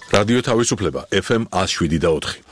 რადიო თავისუფლება FM 107.4.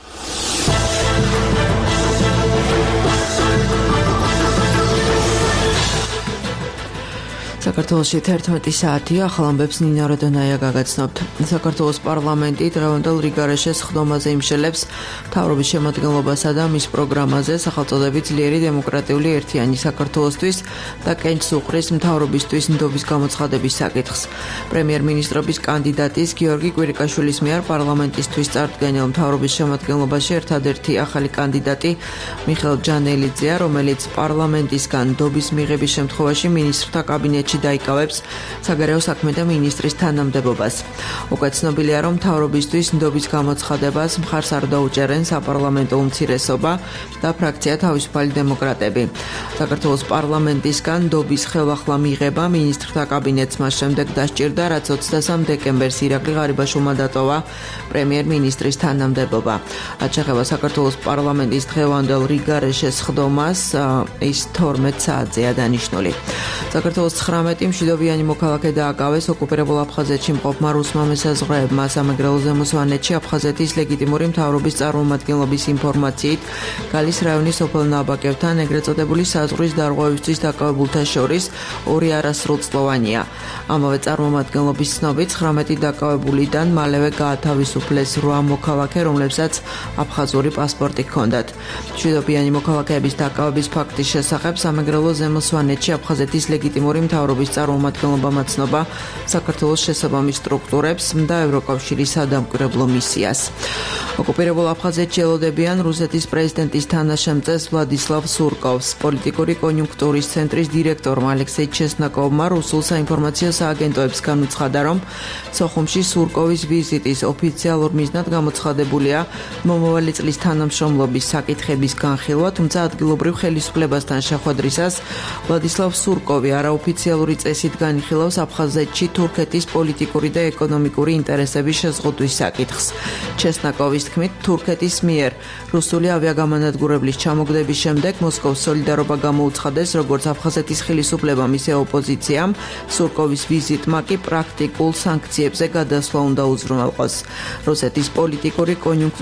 საქართველოში 11 საათია, ახალ ამბებს ნინა როდონაია გაგაცნობთ. საქართველოს პარლამენტი დღევანდელ რიგარეშეს ხდომაზე იმშელებს მთავრობის შემადგენლობასა და მის პროგრამაზე სახელწოდებით ძლიერი დემოკრატიული ერთიანი საქართველოსთვის და კენჭს უყრის მთავრობისთვის ნდობის გამოცხადების საკითხს. პრემიერ-მინისტრობის კანდიდატის გიორგი კვირიკაშვილის მიერ პარლამენტისთვის წარდგენილ მთავრობის შემადგენლობაში ერთადერთი ახალი კანდიდატი მიხეილ ჯანელიძეა, რომელიც პარლამენტისგან ნდობის მიღების შემთხვევაში მინისტრთა კაბინეტში დაიკავებს საგარეო საქმეთა მინისტრის თანამდებობას. უკვე ცნობილია, რომ მთავრობისთვის ნდობის გამოცხადებას მხარს არ დაუჭერენ საპარლამენტო უმცირესობა და ფრაქცია თავისუფალი დემოკრატები. საქართველოს პარლამენტისგან ნდობის ხელახლა მიღება მინისტრთა კაბინეტს მას შემდეგ დასჭირდა, რაც 23 დეკემბერს ირაკლი ღარიბაშვილმა დატოვა პრემიერ-მინისტრის თანამდებობა. რაც შეეხება საქართველოს პარლამენტის დღევანდელ რიგარეშეს ხდომას, ის 12 საათზეა დანიშნული. საქართველოს 19 მშვიდობიანი მოქალაქე დააკავეს ოკუპირებულ აფხაზეთში მყოფმა რუსმა მესაზღვრეებმა. სამეგრელო ზემო სვანეთში აფხაზეთის ლეგიტიმური მთავრობის წარმომადგენლობის ინფორმაციით გალის რაიონის სოფელ ნაბაკევთან ეგრეთ წოდებული საზღვრის დარღვევისთვის დაკავებულთა შორის 2 არასრულწლოვანია. ამავე წარმომადგენლობის ცნობით 19 დაკავებულიდან მალევე გაათავისუფლეს 8 მოქალაქე, რომლებსაც აფხაზური პასპორტი ჰქონდათ. მშვიდობიანი მოქალაქეების დაკავების ფაქტის შესახებ სამეგრელო ზემო სვანეთში აფხაზეთის ლეგიტიმური მთავრობის წარმომადგენლობა მაცნობა საქართველოს შესაბამის სტრუქტურებს და ევროკავშირის სადამკვირვებლო მისიას. ოკუპირებულ აფხაზეთში ელოდებიან რუსეთის პრეზიდენტის თანაშემწეს ვლადისლავ სურკოვს. პოლიტიკური კონიუნქტურის ცენტრის დირექტორმა ალექსეი ჩესნაკოვმა რუსულ საინფორმაციო სააგენტოებს განუცხადა, რომ სოხუმში სურკოვის ვიზიტის ოფიციალურ მიზნად გამოცხადებულია მომავალი წლის თანამშრომლობის საკითხების განხილვა, თუმცა ადგილობრივ ხელისუფლებასთან შეხვედრისას ვლადისლავ სურკოვი არაოფიციალური წესით განიხილავს აფხაზეთში თურქეთის პოლიტიკური და ეკონომიკური ინტერესების შეზღუდვის საკითხს. ჩესნაკოვის თქმით, თურქეთის მიერ რუსული ავიაგამანადგურებლის ჩამოგდების შემდეგ მოსკოვს სოლიდარობა გამოუცხადეს როგორც აფხაზეთის ხელისუფლებამ, ისე ოპოზიციამ. სურკოვის ვიზიტმა კი პრაქტიკულ სანქციებზე გადასვლა უნდა უზრუნველყოს. რუსეთის პოლიტიკური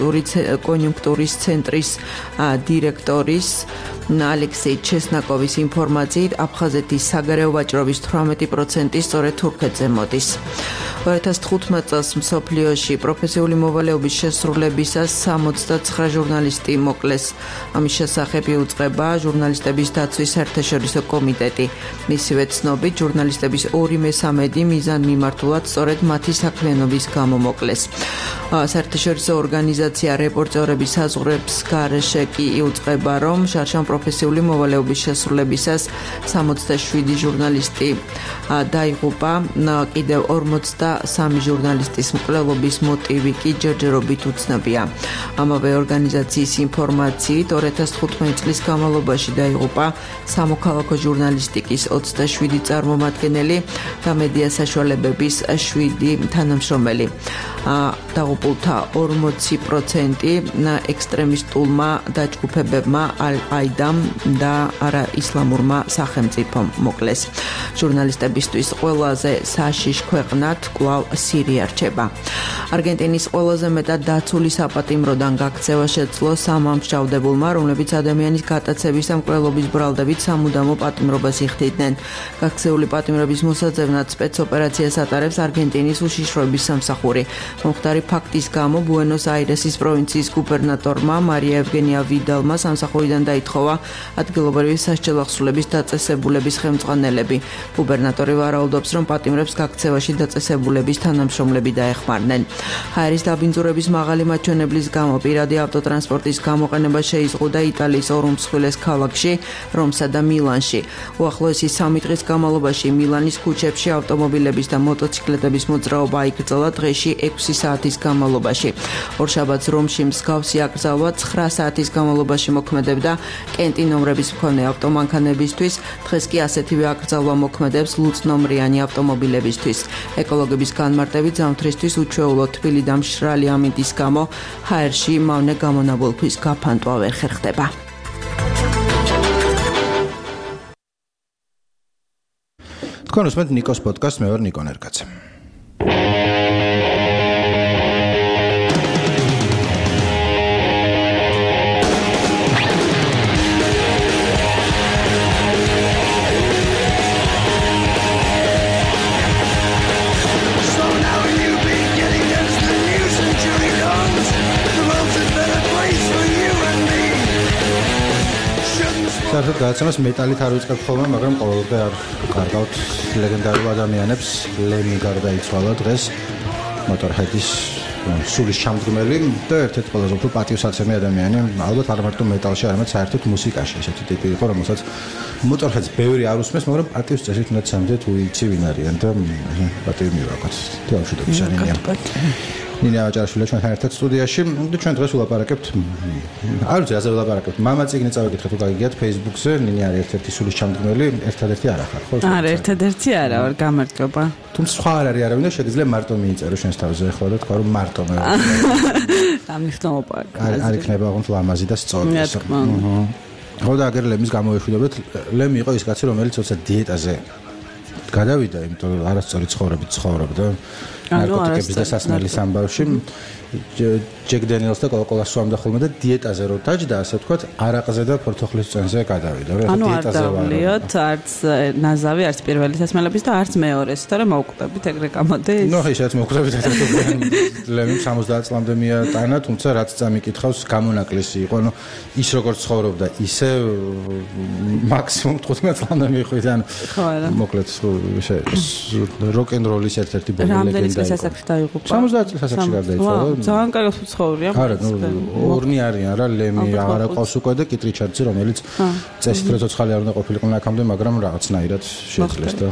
კონიუნქტურის ცენტრის დირექტორის ალექსეი ჩესნაკოვის ინფორმაციით აფხაზეთის საგარეო ვაჭრობის 18% სწორედ თურქეთზე მოდის. 2015 წელს მსოფლიოში პროფესიული მოვალეობის შესრულებისას 69 ჟურნალისტი მოკლეს. ამის შესახებ იუწყება ჟურნალისტების დაცვის საერთაშორისო კომიტეტი. მისივე ცნობით, ჟურნალისტების 2/3 მიზანმიმართულად სწორედ მათი საქმიანობის გამო მოკლეს. საერთაშორისო ორგანიზაცია რეპორტერების საზღვრებს გარეშე კი იუწყება, რომ შარშან პროფესიული მოვალეობის შესრულებისას 67 ჟურნალისტი დაიღუპა. კიდევ 43 ჟურნალისტის მკვლელობის მოტივი კი ჯერჯერობით უცნობია. ამავე ორგანიზაციის ინფორმაციით 2015 წლის განმავლობაში დაიღუპა სამოქალაქო ჟურნალისტიკის 27 წარმომადგენელი და მედია საშუალებების 7 თანამშრომელი. დაღუპულთა 40% ექსტრემისტულმა დაჯგუფებებმა ალ-ყაიდამ და არაისლამურმა სახელმწიფომ მოკლეს. ჟურნალისტებისთვის ყველაზე საშიშ ქვეყნად კვლავ სირია რჩება. არგენტინის ყველაზე მეტად დაცული საპატიმროდან გაქცევა შეძლო 3 ამსჯავრდებულმა, რომლებიც ადამიანის გატაცების და მკვლელობის ბრალდებით სამუდამო პატიმრობას იხდიდნენ. გაქცეული პატიმრების მოსაძებნად სპეცოპერაციას ატარებს არგენტინის უშიშროების სამსახური. მომხდარი ფაქტის გამო ბუენოს-აირესის პროვინციის გუბერნატორმა მარია ევგენია ვიდალმა სამსახურიდან დაითხოვა ადგილობრივი სასჯელახსრულების დაწესებულების ხელმძღვანელები. გუბერნატორი ვარაუდობს, რომ პატიმრებს გაქცევაში დაწესებულების თანამშრომლები დაეხმარნენ. ჰაერის დაბინძურების მაღალი მაჩვენებლის გამო პირადი ავტოტრანსპორტის გამოყენება შეიზღუდა იტალიის 2 მსხვილეს ქალაქში, რომსა და მილანში. უახლოესი 3 დღის განმავლობაში მილანის ქუჩებში ავტომობილების და მოტოციკლეტების მოძრაობა იკრძალა დღეში 6 საათის განმავლობაში. ორშაბათს რომში მსგავსი აკრძალვა 9 საათის განმავლობაში მოქმედებდა კენტი ნომრების მქონე ავტომანქანებისთვის, დღეს კი ასეთივე აკრძალვა მოქმედებს ლუწნომრიანი ავტომობილებისთვის. ეკოლოგების განმარტებით ზამთრისთვის უჩვეულო თბილი და მშრალი ამინდის გამო ჰაერში მავნე გამონაბოლქვის გაფანტვა ვერ ხერხდება. თქვენ უსმენთ ნიკოს პოდკასტს, მე ვარ ნიკო ნერგაძე. გადაცემას მეტალით არ ვიწყებ ხოლმე, მაგრამ ყოველდღე არ კარგავთ ლეგენდარულ ადამიანებს. ლემი გარდაიცვალა დღეს Motorhead-ის სულის ჩამდგმელი და ერთ-ერთი ყველაზე უფრო პატივსაცემი ადამიანი, ალბათ არ მარტო მეტალში, არამედ საერთოდ მუსიკაში. ესეთი ტიპი იყო, რომელსაც Motorhead-ს ბევრი არ უსმენს, მაგრამ პატივს წესით უნდა ცამდეთ უიცი ვინ არიან და პატივი მივაკაც. თვალშუდობის ანინია. ნინი აჭარაშვილი ჩვენთან ერთად სტუდიაში და ჩვენ დღეს ვილაპარაკებთ არ ვიცი რაზე ვილაპარაკებთ მამა წიგნი წავიკითხეთ თუ გაგიგიათ Facebook-ზე ნინი არის ერთ-ერთი სულის ჩამდგმელი ერთადერთი არ ახარ ხო არა ერთადერთი არა ვარ გამარჯობა თუმცა სხვა არ არის არავინ და შეგიძლია მარტო მიიწერო შენს თავზე ხო და თქვა რომ მარტო მე ამიხტომობა არ იქნება აღუნთ ლამაზი და სწორი ხო და აგერ ლემის გამოეშვიდობთ ლემი იყო ის კაცი რომელიც თორსა დიეტაზე გადავიდა იმიტომ რომ არასწორი ცხოვრებით ცხოვრობდა ნარკოტიკების და სასმელის ამბავში ჯეკ დენიელს და კოკა-კოლას სვამდა ხოლმე და დიეტაზე რო დაჯდა ასე ვთქვათ არაყზე და ფორთოხლის წვენზე გადავიდა რა დიეტაზე ვარ დავლიოთ არც ნაზავი არც პირველი სასმელების და არც მეორეს თორემ მოვკვდებით ეგრე გამოდის ნუ ხეშაც მოვკვდებით ერთად ლემი 70 წლამდე მიატანა თუმცა რაც წამიკითხავს გამონაკლისი იყო ანუ ის როგორ ცხოვრობდა ისე მაქსიმუმ 15 წლამდე მიხვიდა ანუ მოკლედ როკ-ენ-როლის ერთ-ერთი ბოლო ლეგენდა რამდენი წელს დაიღუპა 70 წელს ასაკში გარდაიცვალა ძალიან კარგად ცხოვრია არა ორნი არიან რა ლემი აღარ ყავს უკვე და კით რიჩარდსი რომელიც წესით რო ცოცხალი არ უნდა ყოფილიყო აქამდე მაგრამ რაღაცნაირად შეძლეს და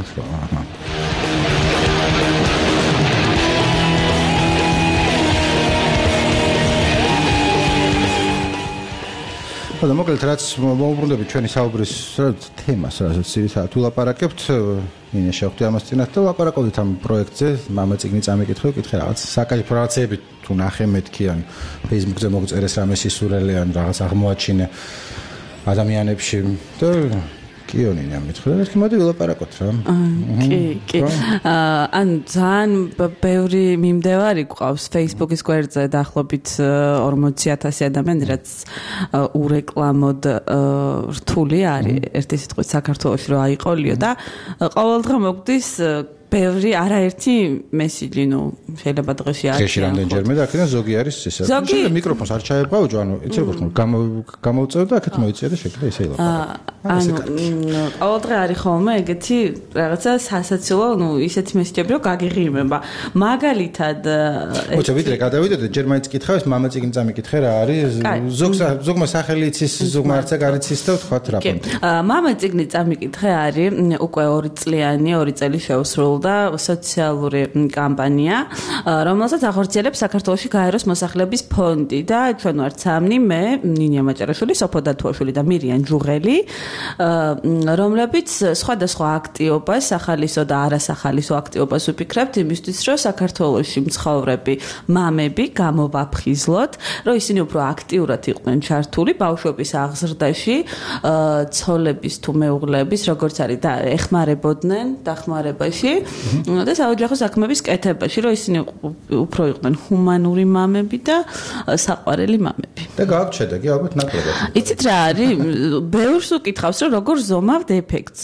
და მოკლედ რაც მოვუბრუნდებით ჩვენი საუბრის თემას რასაც ძირითადად ვილაპარაკებთ ინე შევხვდი ამას წინათ და ვლაპარაკობდით ამ პროექტზე მამა წიგნი წამიკითხე ვკითხე რაღაც საკაიფო რაღაცები თუ ნახე მეთქი ან Facebook-ზე მოგწერეს რამე სისურელე ან რაღაც აღმოაჩინე ადამიანებში და კიონინია მითხრა და მოდი ვილაპარაკოთ რა კი ან ძალიან ბევრი მიმდევარი გვყავს Facebook-ის გვერდზე დაახლოებით 40000 ადამიანი რაც ურეკლამოდ რთული არის ერთი სიტყვით საქართველოში რომ აიყოლიო და ყოველდღე მოგდის ბევრი არაერთი მესიჯი ნუ შეიძლება დღეში არ დღეში რამდენჯერმე და აქედან ზოგი არის ისე შეიძლება მიკროფონს არ ჩაებყავო ანუ იცი როგორ გამოვწევ და აქეთ მოიწია და შეკიდა ისე ილაპარაკო ანუ ყოველდღე არის ხოლმე ეგეთი რაღაცა სასაცილო ნუ ისეთი მესიჯები რომ გაგიღიმება მაგალითად მოიცა ვიდრე გადავიდეთ ჯერ მაინც კითხავს მამა წიგნი წამიკითხე რა არის ზოგმა სახელი იცის ზოგმა არც არ იცის და ვთქვათ რა მამა წიგნი წამიკითხე არის უკვე 2 წლიანი 2 წელი შეუსრულდა სოციალური კამპანია, რომელსაც ახორციელებს საქართველოში გაეროს მოსახლეობის ფონდი და ჩვენ ვართ სამნი, მე, ნინია მაჭარაშვილი, სოფო დათუაშვილი და მირიან ჯუღელი, რომლებიც სხვადასხვა აქტივობას, სახალისო და არასახალისო აქტივობას ვიფიქრებთ იმისთვის, რომ საქართველოში მცხოვრები მამები გამოვაფხიზლოთ, რომ ისინი უფრო აქტიურად იყვნენ ჩართული ბავშვობის აღზრდაში, ცოლების თუ მეუღლეების, როგორც არის და ეხმარებოდნენ დახმარებაში და საოჯახო საქმეების კეთებაში, რომ ისინი უფრო იყვნენ ჰუმანური მამები და საყვარელი მამები. და გააქვთ შედეგი ალბათ ნაკლებად. იცით რა არის? ბევრს უკითხავს, რომ როგორ ზომავთ ეფექტს.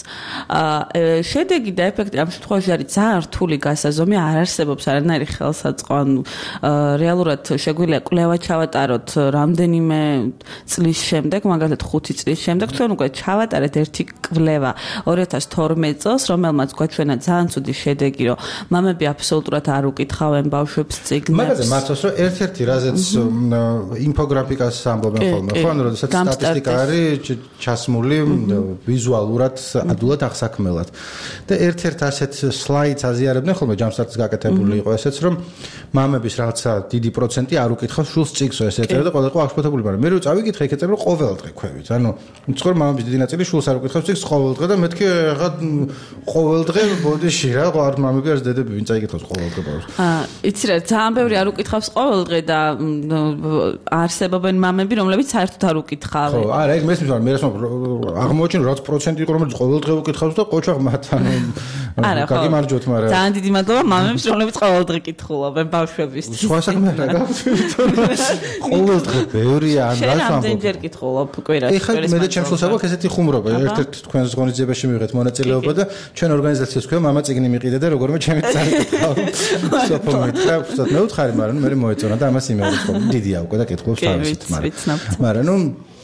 შედეგი და ეფექტი ამ შემთხვევაში არის ძალიან რთული გასაზომი, არ არსებობს არანაირი ხელსაწყო, ანუ რეალურად შეგვიძლია კვლევა ჩავატაროთ რამდენიმე წლის შემდეგ, მაგალითად 5 წლის შემდეგ, ჩვენ უკვე ჩავატარეთ ერთი კვლევა 2012 წელს, რომელმაც გვაჩვენა ძალიან ცუდი შედეგი, რომ მამები აბსოლუტურად არ უკითხავენ ბავშვებს წიგნებს. მაგაზე მართავს, რომ ერთ-ერთი რაზეც ინფოგრაფიკას ამბობენ ხოლმე, ხო, ანუ როდესაც სტატისტიკა არის ჩასმული ვიზუალურად, ადულად აღსაქმელად. და ერთ-ერთ ასეთ სლაიდს აზიარებდნენ ხოლმე ჯამსტარტის გაკეთებული იყო ესეც, რომ მამების რაღაცა დიდი პროცენტი არ უკითხავს შულს წიგნს, ესე ეწერა და ყველა იყო აღშფოთებული, მაგრამ მე რო წავიკითხე, იქ ეწერა ყოველდღე ქვევით. ანუ უცხოურ მამების დიდი ნაწილი შულს არ უკითხავს წიგნს ყოველდღე და მეთქი რა ყოველდღე ბოდიში რა, არ მამები არც დედები ვინ წაიკითხავს ყოველდღე ბავშვს. იცი რა, ძალიან ბევრი არ უკითხავს ყოველდღე და არსებობენ მამები, რომლებიც საერთოდ არ უკითხავენ. ხო, არა, ეგ მესმის, მაგრამ მე რას აღმოჩენ რაც პროცენტი იყო, რომელიც ყოველდღე უკითხავს და ყოჩაღ მათ ანუ გაგიმარჯვოთ, მაგრამ ძალიან დიდი მადლობა მამებს, რომლებიც ყოველდღე კითხულობენ ბავშვებისთვის. სხვა საქმე რა გაქვთ? ყოველდღე ბევრია ან რას ამბობ. რამდენჯერ კითხულობ კვირაში? ეხლა მე და ჩემს შულს აქვს ესეთი ხუმრობა, ერთ-ერთ თქვენს ღონისძიებაში მივიღეთ მონაწილეობა და ჩვენ ორგანიზაციას ქვია მამა წიგნი მიყიდა და როგორმე ჩემი წარიკითხავ. სოფო მითხრა, უბრალოდ მე უთხარი, მაგრამ მე მოეწონა და ამას იმეორებ. დიდია უკვე და კითხულობს თავისით, მაგრამ ნუ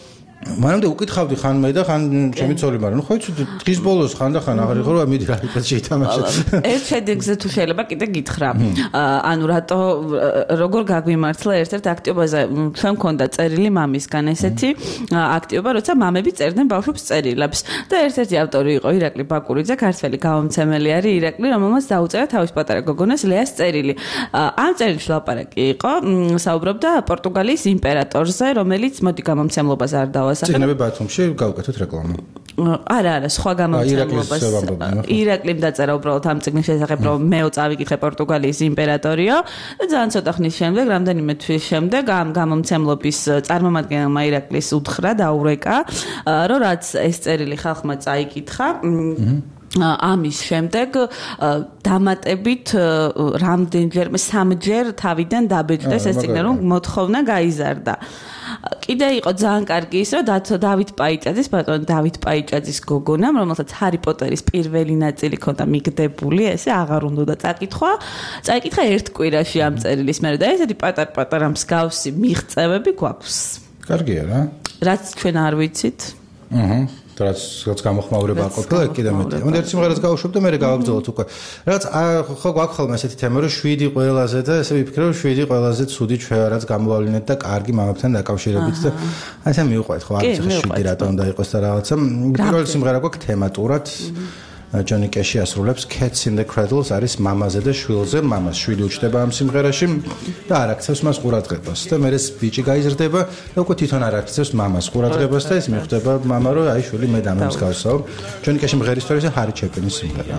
მანამდე უკითხავდი ხან მე და ხან ჩემი ცოლი, მაგრამ ხო იცი დღის ბოლოს ხან და ხან აღარ იყო რომ მიდი რა იტყვა შეითამაშე. ერთ შედეგზე თუ შეიძლება კიდე გითხრა. ანუ რატო როგორ გაგვიმართლა ერთ-ერთ აქტიობაზე თქვენ მქონდა წერილი მამისგან ესეთი აქტიობა, როცა მამები წერდნენ ბავშვებს წერილებს და ერთ-ერთი ავტორი იყო ირაკლი ბაკურიძე, ქართველი გამომცემელი არის ირაკლი, რომელმაც დაუწერა თავის პატარა გოგონას ლეას წერილი. ამ წერილში ლაპარაკი იყო, საუბრობდა პორტუგალიის იმპერატორზე, რომელიც მოდი გამომცემლობას არ დავასახელებ. წიგნები ბათუმში გავუკეთოთ რეკლამა. არა, სხვა გამომცემლობას. ირაკლიმ დაწერა უბრალოდ ამ წიგნის შესახებ, რომ მეო წავიკითხე პორტუგალიის იმპერატორიო და ძალიან ცოტა ხნის შემდეგ, რამდენიმე თვის შემდეგ ამ გამომცემლობის წარმომადგენელმა ირაკლის უთხრა და ურეკა, რომ რაც ეს წერილი ხალხმა წაიკითხა, ამის შემდეგ დამატებით რამდენჯერმე 3 ჯერ თავიდან დაბეჭდეს ეს წიგნი, რომ მოთხოვნა გაიზარდა. კიდე იყო ძალიან კარგი ის, რომ დავით პაიჭაძის, ბატონ დავით პაიჭაძის გოგონამ, რომელსაც ჰარი პოტერის პირველი ნაწილი ქონდა მიგდებული, ესე აღარ უნდა წაიკითხა ერთ კვირაში ამ წერილის მერე და ესეთი პატარ-პატარა მსგავსი მიღწევები გვაქვს. კარგია რა. რაც ჩვენ არ ვიცით. რაც გამოხმაურება ყოფილა კიდე მეტი. უნდა ერთ სიმღერას გავუშვებ და მე გავაგზავნოთ უკვე. რაც ხო გვაქვს ხოლმე ესეთი თემა, რომ 7 ყველაზე და ესე ვიფიქრე, რომ 7 ყველაზე ცუდი ჩვენ რაც გამოავლინეთ და კარგი მამებთან დაკავშირებით და ასე მივყვეთ ხო, არის 7 რატო უნდა იყოს და რაღაცა. პირველი სიმღერა გვაქვს თემატურად. Johnny Cash ასრულებს Cats in the Cradles არის მამაზე და შვილზე, მამას შვილი უჩნდება ამ სიმღერაში და არ აქცევს მას ყურადღებას და მე ეს ბიჭი გაიზრდება და უკვე თვითონ არ აქცევს მამას ყურადღებას და ეს მიხვდება მამა რომ აი შვილი მე დამემს გავსაო. Johnny Cash მღერის სტორიზე ჰარი ჩეპინის სიმღერა.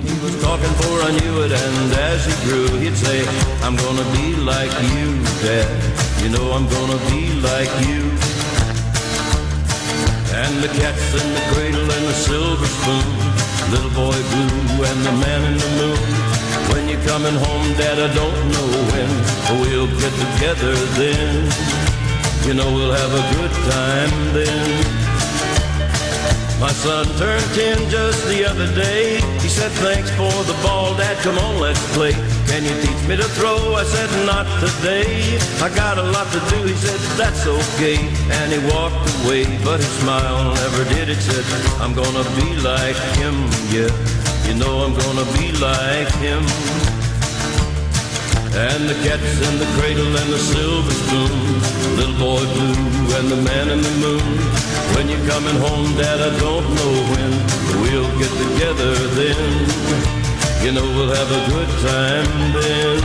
I'm gonna be like you, Dad. You know I'm gonna be like you. And the cats in the cradle and the silver spoon. Little boy blue and the man in the moon. When you're coming home, Dad, I don't know when, but we'll get together then. You know we'll have a good time then. My son turned 10 just the other day. He said, thanks for the ball, Dad, come on, let's play. Can you teach me to throw? I said, not today. I got a lot to do. He said, that's okay. And he walked away, but his smile never did. It said, I'm gonna be like him, yeah. You know I'm gonna be like him. And the cat's in the cradle and the silver spoon. Little boy blue and the man in the moon. When you're coming home, Dad, I don't know when, but we'll get together then. You know we'll have a good time then.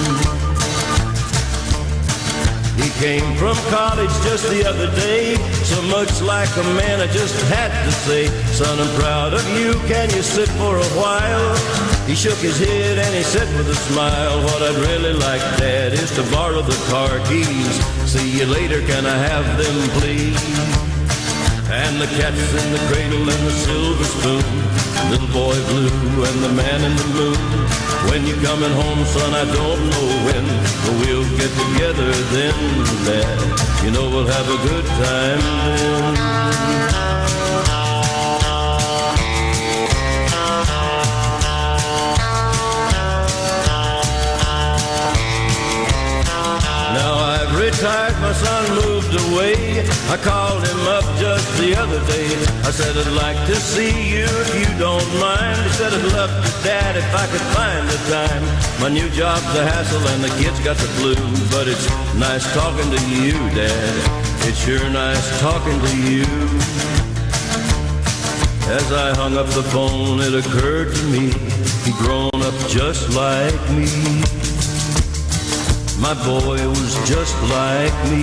He came from college just the other day, so much like a man I just had to say, son, I'm proud of you, can you sit for a while? He shook his head and he said with a smile, what I'd really like, Dad, is to borrow the car keys. See you later, can I have them, please? And the cat's in the cradle and the silver spoon. Little boy blue and the man in the moon. When you're coming home, son, I don't know when, but we'll get together then, Dad. You know we'll have a good time then. Retired, my son moved away. I called him up just the other day. I said, I'd like to see you if you don't mind. He said, I'd love to, Dad, if I could find the time. My new job's a hassle and the kids got the flu, but it's nice talking to you, Dad. It's sure nice talking to you. As I hung up the phone, it occurred to me, he'd grown up just like me. My boy was just like me.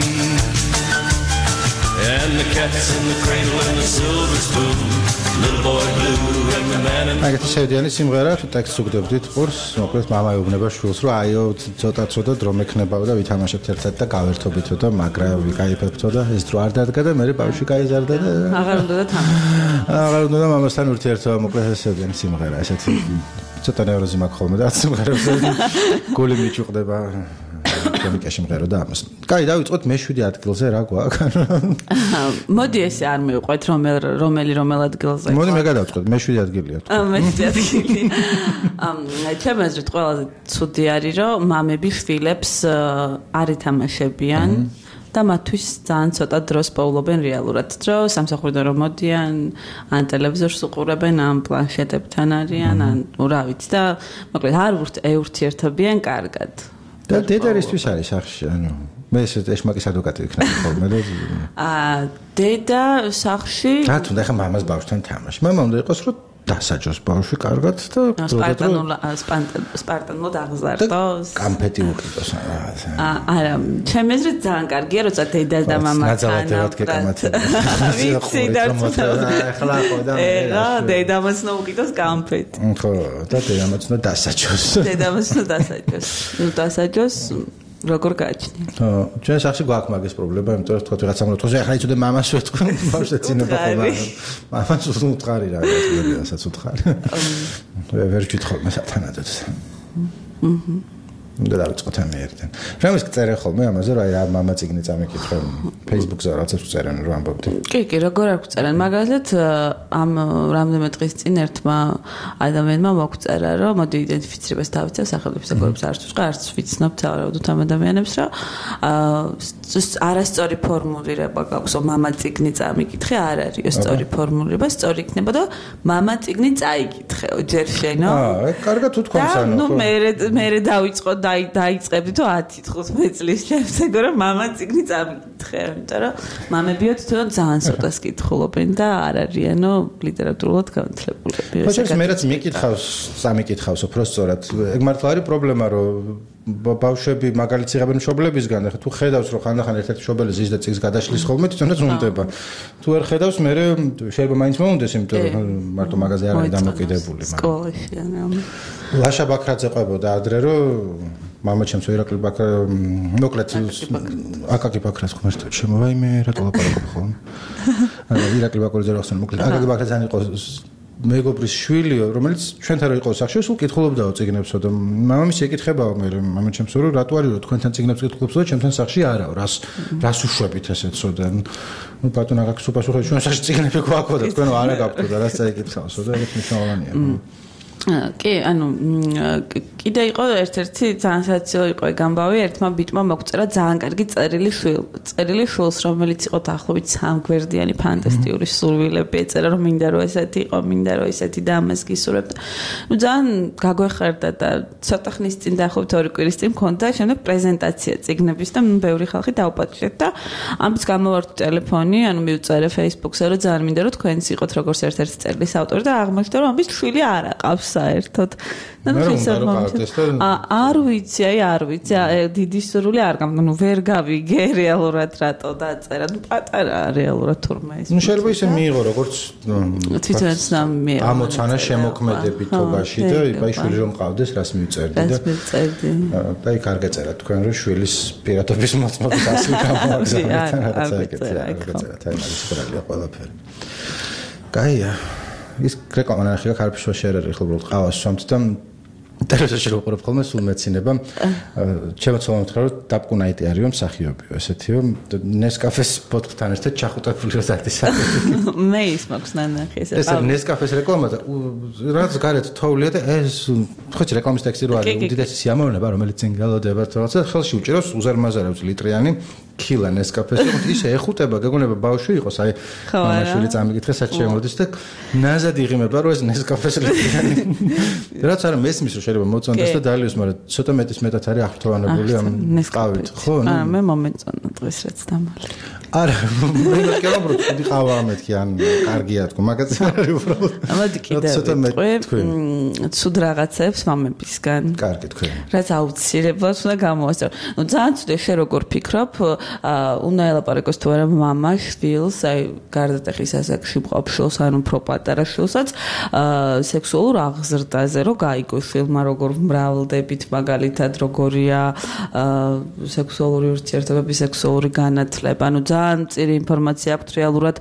And the cat's in the cradle and the silver spoon. Little boy blue and the man in the... აგეთი შევდიანი სიმღერა, თუ ტექსტს უგდებდით ყურს, მოკლედ მამა ეუბნება შვილს, რომ აიო ცოტა დრო მექნებაო და ვითამაშებთ ერთად და გავერთობითო და მაგრა ვიკაიფებთო და ეს დრო არ დადგა და მე ბავშვი გაიზარდა და აღარ უნდა და თამაში. აღარ უნდა და მამასთან ურთიერთობა, მოკლედ ეს შევდიანი სიმღერა, ესეთი ცოტა ნევროზი მაქვს ხოლმე და სიმღერებს გული მიჭუყდება. Johnny Cash მღერო და ამას. კაი, დავიწყოთ მე-7 ადგილზე რა გვაქვს. მოდი ესე არ მივყვეთ რომელ ადგილზე. მოდი მე გადავწყოთ, მე-7 ადგილია. მე-7 ადგილი. ჩემი აზრით ყველაზე ცუდი არის, რომ მამები შვილებს არ ითამაშებიან. და მათთვის ძალიან ცოტა დროს პოულობენ რეალურად, რომ სამსახურიდან რომ მოდიან, ან ტელევიზორს უყურებენ, ან პლანშეტებთან არიან, ან რა ვიცი და მოკლედ არ ეურთიერთობიან კარგად. და დედარისთვის არის სახში, ანუ მე ეს ეშმაკის ადვოკატი ვიქნები ხოლმე და დედა სახში რა თუნდა ხა მამას ბავშვთან თამაში. მამა უნდა იყოს რომ დასაჯოს ბავშვი კარგად და სპარტანულად აღზარდოს. კამფეტი უკიდოს არა, ჩემი აზრით ძალიან კარგია, როცა დედა და მამა ნაძალადევად გეკამათება. ვიცი და ახლა ხო და დედამაც უნდა უკიდოს კამფეტი. ხო, და დედამაც უნდა დასაჯოს. დედამაც უნდა დასაჯოს. ნუ დასაჯოს როგორ გააჩნია? ხო, ჩვენ სახში გვაქვს მაგის პრობლემა, იმიტომ რომ თქვა ვიღაცა მოთხოვე, ახლა იცოდე მამას ვეთქვი, ბავშვი წინება ხოლმე. მამას უთხარი რა, რასაც უთხარი. ვერ ვჭითხავ მე სათანადოდ. და დავიწყოთ ამ ერთთან. რამის წერენ ხოლმე ამაზე, რომ აი რა მამა წიგნი წამიკითხე Facebook-ზე რაღაცებს წერენ რომ ამბობდი. კი, როგორ არ გვწერენ, მაგალითად ამ რამდენიმე დღის წინ ერთმა ადამიანმა მოგწერა, რომ მოდი იდენტიფიცირებას დავიცავ სახელმწიფო საკუთრებს არც ვიწყა, არც ვიცნობთ ავადოთ ამ ადამიანებს, რომ არასწორი ფორმულირება გაქვს, მამა წიგნი წამიკითხე, არ არისო სწორი ფორმულირება, სწორი იქნება და მამა წიგნი წაიკითხეო, ჯერ შენო. კარგად თუ თქვენს ანუ. ნუ მე დავიწყო დაიწყებდი თუ 10-15 წლის შემდეგ რომ მამა წიგნი წამიკითხე, იმიტომ რომ მამებიო თვითონ ძალიან ცოტას კითხულობენ და არ არიანო ლიტერატურულად განათლებულები. ხო, მე რაც მიკითხავს, წამიკითხავს უბრალოდ. ეგ მართლა არის პრობლემა, რომ ბავშვები მაგალითს იღებენ მშობლებისგან, ახლა თუ ხედავს რომ ხანდახან ერთ-ერთი მშობელი ზის და წიგს გადაშლის ხოლმე, თვითონაც უნდება. თუ არ ხედავს, მე შეიძლება მაინც მოუნდეს, იმიტომ რომ მარტო მაგაზე არ არის დამოკიდებული. სკოლაში ანუ ლაშა ბაქრაძე ყვებოდა ადრე რომ მამა ჩემს ირაკლი ბაქრა მოკლედ აკაკი ბაქრას ხმასთან შემოვაიმე რატო ლაპარაკობ ხოლმე. ირაკლი ბაქრაძე რო ახსენ მოკლედ აკაკი ბაქრაძე იყო მეგობრის შვილი, რომელიც ჩვენთან რო იყო სახში, სულ კითხულობდაო წიგნებსო და მამამისი ეკითხებაო მე მამა ჩემს რომ რატო არის რომ თქვენთან წიგნებს კითხულობსო და ჩემთან სახში არაო, რას უშვებით ესეცო და ნუ ბატონ აკაკი სუპასუხე ჩვენ სახში წიგნები გვაქვს და თქვენო არა გაქვთ და რას წაიკითხავსო და ეგეთ მნიშვნელოვანია. კი, ანუ კიდე იყო ერთ-ერთი ძალიან საცილო იყო ეგ ამბავი, ერთმა ბიჭმა მოგწერა ძალიან კარგი წერილი შვილს, რომელიც იყო დაახლოებით 3 გვერდიანი ფანტასტიკური სურვილები, ეწერა რომ მინდა რომ ესეთი იყო, მინდა რომ ესეთი და ამას გისურვებდა. ნუ ძალიან გაგვეხარდა და ცოტა ხნის წინ დაახლოებით 2 კვირის წინ მქონდა შემდეგ პრეზენტაცია წიგნების და ბევრი ხალხი დაუპატიჟეთ და ამის გამოვართ ტელეფონი, ანუ მივწერე Facebook-ზე რომ ძალიან მინდა რომ თქვენც იყოთ როგორც ერთ-ერთი წერილის ავტორი და აღმოჩნდა რომ ამის შვილი არ აყავს საერთოდ. არ ვიცი, არ დიდი სურვილი არ გამდა, ნუ ვერ გავიგე რეალურად რატო დაწერა, ნუ პატარა რეალურად თურმე ის. ნუ შეიძლება ისე მიიღო, როგორც თვითონაც მიიღო. ამოცანა შემოქმედებით თობაში და აი შვილი რომ ყავდეს, რას მივწერდი და და აი კარგი წერა თქვენ რომ შვილის პირადობის მოწმობის ასლი გამოაგზავნეთ რაღაცა ეგეთი რაღაცა ყველაფერი. კაია ის რეკლამა ნახე კარფიშო შეერერი ხოლმე ყავას სვამთ და ტელევიზორში რო ვყურებ ხოლმე სულ მეცინება ჩემო ცოლმა რომ დაპკუნაიტი არის რომ მსახიობიო ესეთიო ნესკაფეს ბოთლთან ერთად ჩახუტებული რო დარდის მე ის მაქვს ნანახი ეს ნესკაფეს რეკლამა და რაც გარეთ თოვლია და ეს ხოჭ რეკლამის ტექსტი რო არის უდიდესი სიამოვნება რომელიც წინ გალოდება რაღაცა ხელში უჭირავს უზარმაზარებს ლიტრიანი ქილა ნესკაფეს და ისე ეხუტება გეგონება ბავშვი იყოს აი მამაშვილი წამიკითხე საჭ შემოდის და ნაზად იღიმება რომ ეს ნესკაფეს ლიტრიანი რაც არ მესმის რომ შეიძლება მოწონდეს და დალიოს მაგრამ ცოტა მეტად არის აღფრთოვანებული ამ ყავით ხო არა მე მომეწონა დღეს რაც დამალე არა მე მეკერო რომ დიდი ყავა ამეთქი ან კარგია თქო მაგაც არის უბრალოდ ამადი კიდე ცუდ რაღაცებს მამებისგან კარგი თქვენ რაც აუცილებლად უნდა გამოვასწრო ნუ ძალიან ცუდია შე როგორ ფიქრობ უნდა ელაპარაკოს თუ არა მამა შვილს აი გარდატეხის ასაკში მყოფ შვილს ან უფრო პატარა შვილსაც სექსუალურ აღზრდაზე რომ გაიგოს შვილმა როგორ მრავლდებით მაგალითად როგორია სექსუალური ურთიერთობების სექსუალური განათლება ანუ ძალიან ძალიან მწირი ინფორმაცია აქვთ რეალურად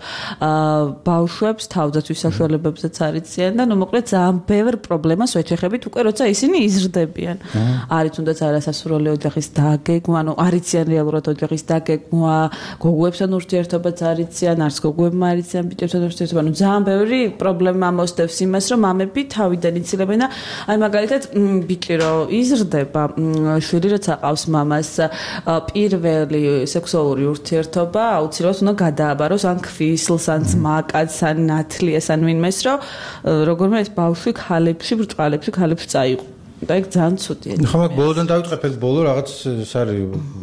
ბავშვებს თავდაცვის საშუალებებზეც არიციან და ნუ მოკლედ ძალიან ბევრ პრობლემას ვეჩეხებით უკვე როცა ისინი იზრდებიან. არის თუნდაც არასასურველი ოჯახის დაგეგმვა, ანუ არიციან რეალურად ოჯახის დაგეგმვა, გოგოებთან ურთიერთობაც არიციან, არც გოგოებმა არიციან ბიჭებთან ურთიერთობა, ანუ ძალიან ბევრი პრობლემა მოსდევს იმას, რომ მამები თავიდან იცილებენ და აი მაგალითად ბიჭი რო იზრდება, შვილი რაც აყავს მამას, პირველი სექსუალური ურთიერთობა აუცილებლად უნდა გადააბაროს ან ქვისლს, ან ძმაკაც, ან ნათლიას, ან ვინმეს, რომ როგორმე ეს ბავშვი ქალებში, ბრწყალებში, ქალებში წაიყო. და ეგ ძალიან ცუდია. ხო, მაგ ბოლოდან დავიწყებ ბოლო რაღაც ეს არის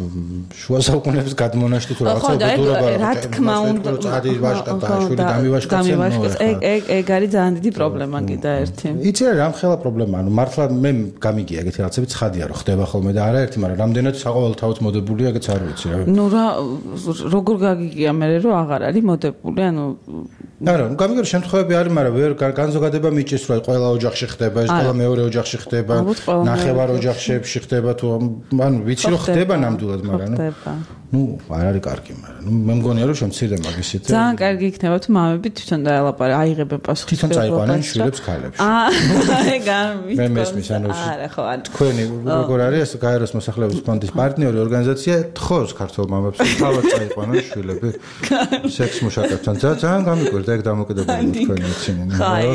შუა საუკუნეების გადმონაშთი თუ რაღაცა უბედურება. რა თქმა უნდა, წადი ვაშკა და შვილი დამივაშკა. ეგ არის ძალიან დიდი პრობლემა კიდე ერთი. იცი რა რამხელა პრობლემა, ანუ მართლა მე გამიგია ეგეთი რაღაცები ცხადია რომ ხდება ხოლმე და არაერთი, მაგრამ რამდენად საყოველთაოდ მოდებულია ეგეც არ ვიცი რა. ნუ რა როგორ გაგიგია მე რომ აღარ არის მოდებული, ანუ არა, გამიგია შემთხვევები არის, მაგრამ ვერ განზოგადება მიჭის რომ ყველა ოჯახში ხდება, ეს ყველა მეორე ოჯახში ხდება. ნახევარ ოჯახებში ხდება თუ ანუ ვიცი რომ ხდება ნამდვილად, მაგრამ ნუ არ არის კარგი, მაგრამ ნუ მე მგონია რომ შემცირდა მაგისით. ძალიან კარგი იქნება თუ მამები თვითონ დაელაპარაკონ, აიღებენ პასუხს. თვითონ წაიყვანენ შვილებს ქალებში. ეგ ამის. მე მესმის ანუ არა ხო, ანუ თქვენი როგორ არის ეს გაეროს მოსახლეობის ფონდის პარტნიორი ორგანიზაცია თხოს ქართულ მამებს თავად წაიყვანენ შვილები სექს მუშაკებთან. ძალიან გამიკვირდა ეგ დამოკიდებული თქვენი ეცინი.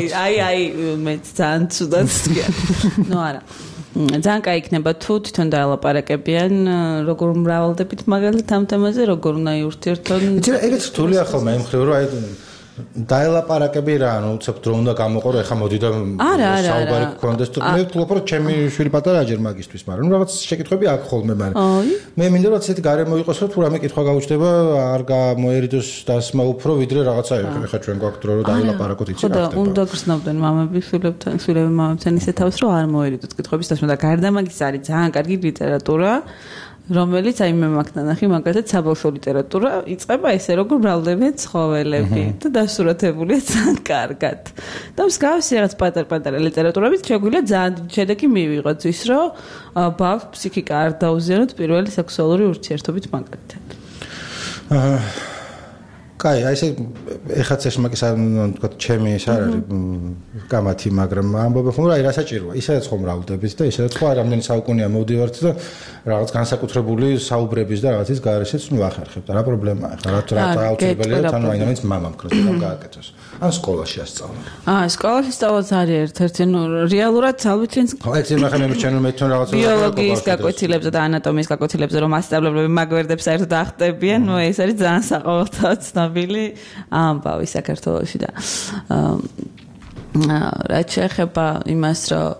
აი მე ძალიან ცუდად ვთქვა. ნუ არა ძალიან კაი იქნება თუ თვითონ დაელაპარაკებიან როგორ მრავლდებით მაგალითად ამ თემაზე როგორ უნდა იურთიერთონ. იცი რა ეგეც რთულია ხოლმე იმ მხრივ რომ აი დაელაპარაკები რა ანუ უცებ დრო უნდა გამოყო რა ხა მოდი და საუბარი გქონდეს თუ მე ვთქვი რომ ჩემი შვილი პატარა აჯერ მაგისტვის მაგრამ ნუ რაღაც შეკითხვები აქვს ხოლმე მაგრამ მე მინდა რომ ესეთი გარემო იყოს რომ თუ რამე კითხვა გაუჩნდება არ გამოერიდოს დასმა უფრო ვიდრე რაღაცა ეხა ჩვენ გვაქვს დრო რომ დაელაპარაკოთ იცი რა ხდება. ხო და უნდა გრძნობდნენ მამები შვილებთან მამებთან ისე თავს რომ არ მოერიდოთ კითხვების დასმა და გარდა მაგის არის ძალიან კარგი ლიტერატურა რომელიც აი მე მაგთანახი მაგალითად საბავშვო ლიტერატურა იწყება ესე როგორ მრავლდებიან ცხოველები და დასურათებულია ძალიან კარგად. და მსგავსი რაღაც პატარ-პატარა ლიტერატურებით შეგვიძლია ძალიან დიდი შედეგი მივიღოთ ის რომ ბავშვს ფსიქიკა არ დაუზიანოთ პირველი სექსუალური ურთიერთობით მაგალითად. კაი, აი ესე ეხაც ესმაკის თქვა ჩემი ეს არ არის გამათი, მაგრამ ამბობენ ხომ რა აი რა საჭიროა, ისედაც ხომ მრავლდებით და ისედაც ხო რამდენი საუკუნეა მოვდივართ და რაღაც განსაკუთრებული საუბრების და რაღაცის გარეშეც ნუ ახერხებთ. რა პრობლემაა? რა აუცილებელია თან მაინც მამამ ქროს და გააკეთოს. ან სკოლაში ასწავლო. სკოლაში სწავლაც არის ერთ-ერთი ნუ რეალურად ალბათ ხო, ეს იმახე მე ჩემო მე თან რაღაცა ბიოლოგიის გაკვეთილებზე და ანატომიის გაკვეთილებზე რომ მასწავლებლები მაგვერდებს საერთოდ ახტებიან, ნუ ეს არის ძალიან საყოველთაოდ ცნობილი ამბავი საქართველოში და რაც შეეხება იმას რომ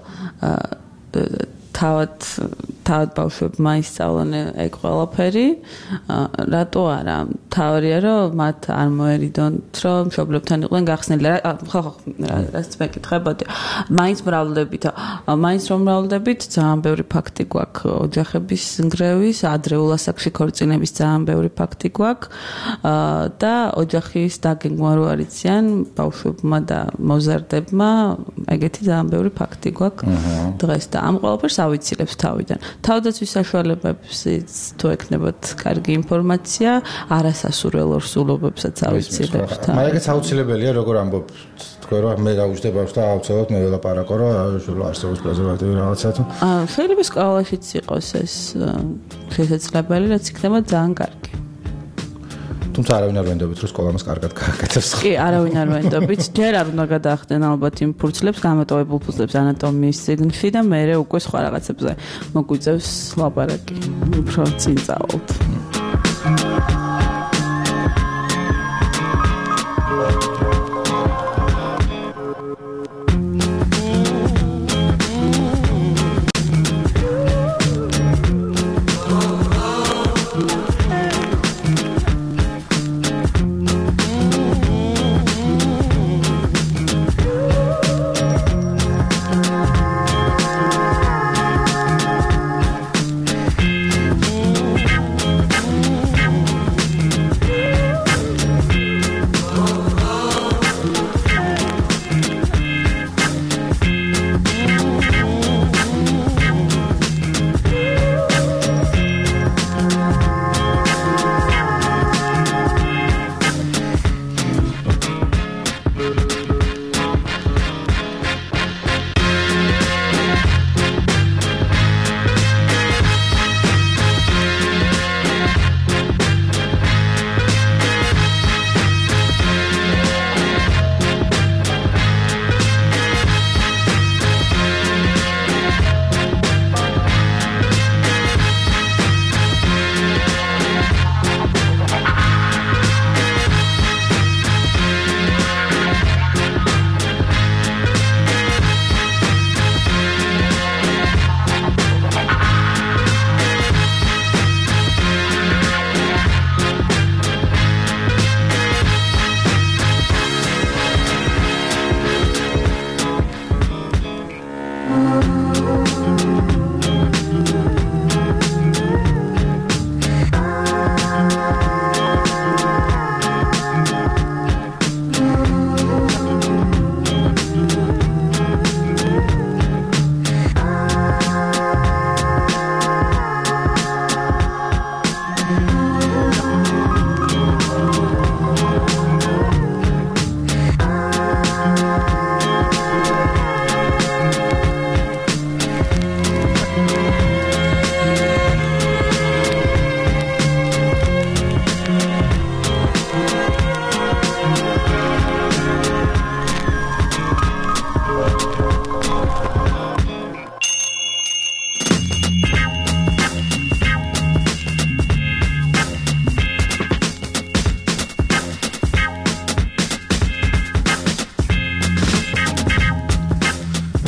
თავად ბავშვებმა ისწავლონ ეგ ყველაფერი რატო არა თავია რომ მათ არ მოერიდონ რომ მშობლებთან იყვნენ გახსნილი ხო რაც მეკითხებოდი მაინც რომ მრავლდებით ძალიან ბევრი ფაქტი გვაქვს ოჯახების ნგრევის ადრეულ ასაკში ქორწინების ძალიან ბევრი ფაქტი გვაქვს და ოჯახის დაგეგმვა რო არიციან ბავშვებმა და მოზარდებმა ეგეთი ძალიან ბევრი ფაქტი გვაქვს დღეს და ამ ყველაფერს ავიცილებს თავიდან. თავდაცვის საშუალებებს თუ ექნებათ კარგი ინფორმაცია, არასასურველ ორსულობებსაც ავიცილებს. მაგაც აუცილებელია, როგორ ამბობ თქვენ რომ მე გავუჯდებავს და აუცილებლად მე ველაპარაკო, რომ არსებობს პრეზერვატივი რაღაცა თუ. შეიძლება სკოლაშიც იყოს ეს შესაძლებელი, რაც იქნება ძალიან კარგი. თუმცა არავინ არ ვენდობით რომ სკოლამას კარგად გააკეთებს. კი, არავინ არ ვენდობით. ჯერ არ უნდა გადაახდნენ ალბათ იმ ფურცლებს, გამოტოვებულ ფურცლებს ანატომიის წიგნში და მე უკვე სხვა რაღაცებზე მოგვიწევს ლაპარაკი. უფრო წინ წავალთ.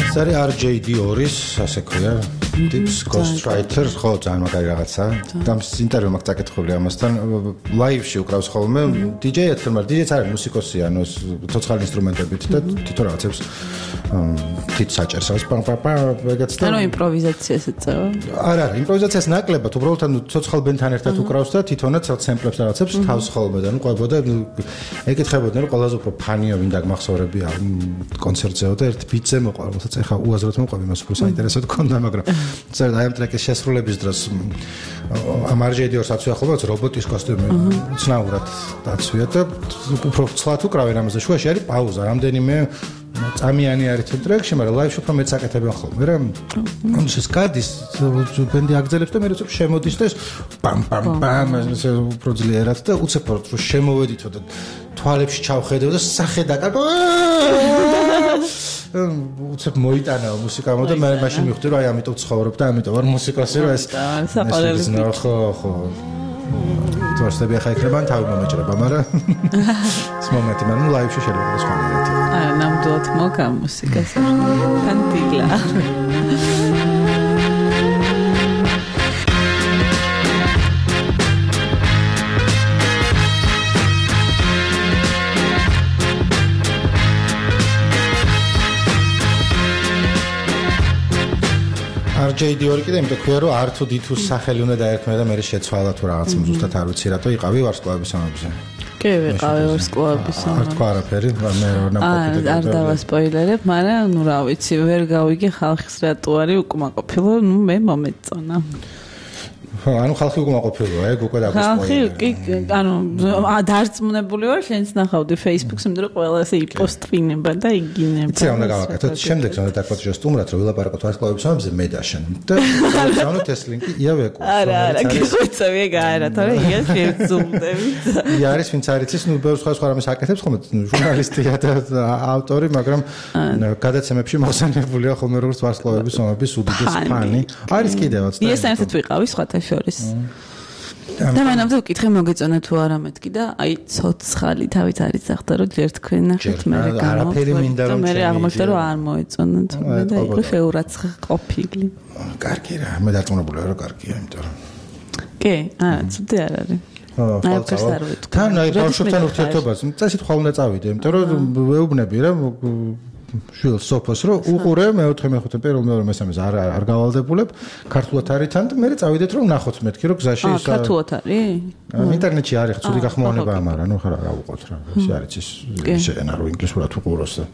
ზარი RJD2-ის ასე ქვია tips ghostwriter ხო ძალიან მაგარი რაღაცა და ინტერვიუ მაქვს წაკითხული ამასთან live-ში უკრავს ხოლმე DJ-ად თორემ DJ-ც არის მუსიკოსი ანუ ცოცხალი ინსტრუმენტებით და თვითონ რაღაცებს თვით საჭერს პა ეგეც და ანუ იმპროვიზაციას ეწევა არა იმპროვიზაციას ნაკლებად უბრალოდ ანუ ცოცხალ ბენდთან ერთად უკრავს და თვითონაც სემპლებს და რაღაცებს თავს ხოლმე და ნუ ყვებოდა ეკითხებოდნენ რომ ყველაზე უფრო ფანიო ვინ დაგმახსოვრებია კონცერტზეო და ერთ ბიტზე მოყვარ რომელსაც ეხა უაზროდ მოყვები მას უფრო საინტერესო თქონდა მაგრამ წერდა აი ამ ტრეკის შესრულების დროს ამ RJD2-ს აცვია ხოლმე რობოტის კოსტიუმი ცნაურად დაცვია და უფრო ცლად უკრავენ ამაზე შუაში არის პაუზა რამდენიმე წამიანი არის ამ ტრეკში მაგრამ ლაივში უფრო მეც აკეთებენ ხოლმე რა ანუ ეს გადის ბენდი აგზელებს და მე როცა შემოდის და ეს პამ პამ პამ ეს უფრო ძლიერად და უცებად რომ შემოვედითო და თვალებში ჩავხედავ და სახე დაკარგო უცებ მოიტანა მუსიკამ და მე მაშინ მივხვდი რომ აი ამიტომ ცხოვრობ და ამიტომ ვარ მუსიკოსი რა ეს საყოველთი ხო თორსები ახლა იქნება თავი მომეჭრება მაგრამ ეს მომენტი მაგრამ ლაივში შეიძლება სხვა რაღაცა არა ნამდვილად მოგა მუსიკას კანტილა RJD2 კიდე იმიტომ ქვია რომ R2 D2-ს სახელი უნდა დაერქმნა და მე შეცვალა თუ რაღაც ზუსტად არ ვიცი რატო იყავი ვარსკვლავების ამბზე კი ვიყავი ვარსკვლავების ამბზე არ თქვა არაფერი მე რომ ნაკოპი არ დავასპოილერებ მაგრამ ნუ რა ვიცი ვერ გავიგე ხალხის რატო არის უკმაყოფილო ნუ მე მომეწონა ანუ ხალხი უკმაყოფილოა ეგ უკვე დაგასპოილერე ხალხი კი ანუ დარწმუნებული ვარ შენც ნახავდი Facebook-ს იმიტომ რომ ყველა ესე იპოსტვინება და იგინება იცი რა უნდა გავაკეთოთ შემდეგ უნდა დაგვაწყოთ სტუმრად რომ ვილაპარაკოთ ვარსკვლავების ამბზე მე და შენ და გავუნოთ ეს ლინკი იავე ყო არა გიხვეწევი ეგ არა თორე იგენ შევძულდები ი არის ვინც არ იცის ნუ ბევრ სხვა რამეს აკეთებს ხოლმე ჟურნალისტია და ავტორი მაგრამ გადაცემებში მოსანებულია ხოლმე როგორც ვარსკვლავების ამბის უდიდეს ფანი არის კიდევაც და ეს ერთად ვიყავი სხვათა შორის და მე ნამდვილად ვკითხე მოგეწონა თუ არა მეთქი და აი ცოცხალი თავით არის ახლა რომ ჯერ თქვენ ნახეთ მე არაფერი მინდა რომ მე აღმოჩნდა რომ არ მოეწონათ მე და იყო შეურაც ყოფილი კარგი რა მე დარწმუნებული ვარ რომ კარგია იმიტომ რომ კი არა ცუდი არ არის თან აი ბავშვებთან ურთიერთობაზე წესით ხვალ უნდა წავიდე იმიტომ რომ ვეუბნები რა შვილ სოფოს რო უყურე მეოთხე მეხუთე პირველ მეორე მესამეს არ გავალდებულებ ქართულად არის თან და მე წავიდეთ რომ ნახოთ მეთქი რომ გზაში ის ქართულად არის ინტერნეტში არის ცუდი გახმოვანება ამარა ნუ ხარ რა უყოთ რა ეს არის ის ენა რო ინგლისურად უყუროს და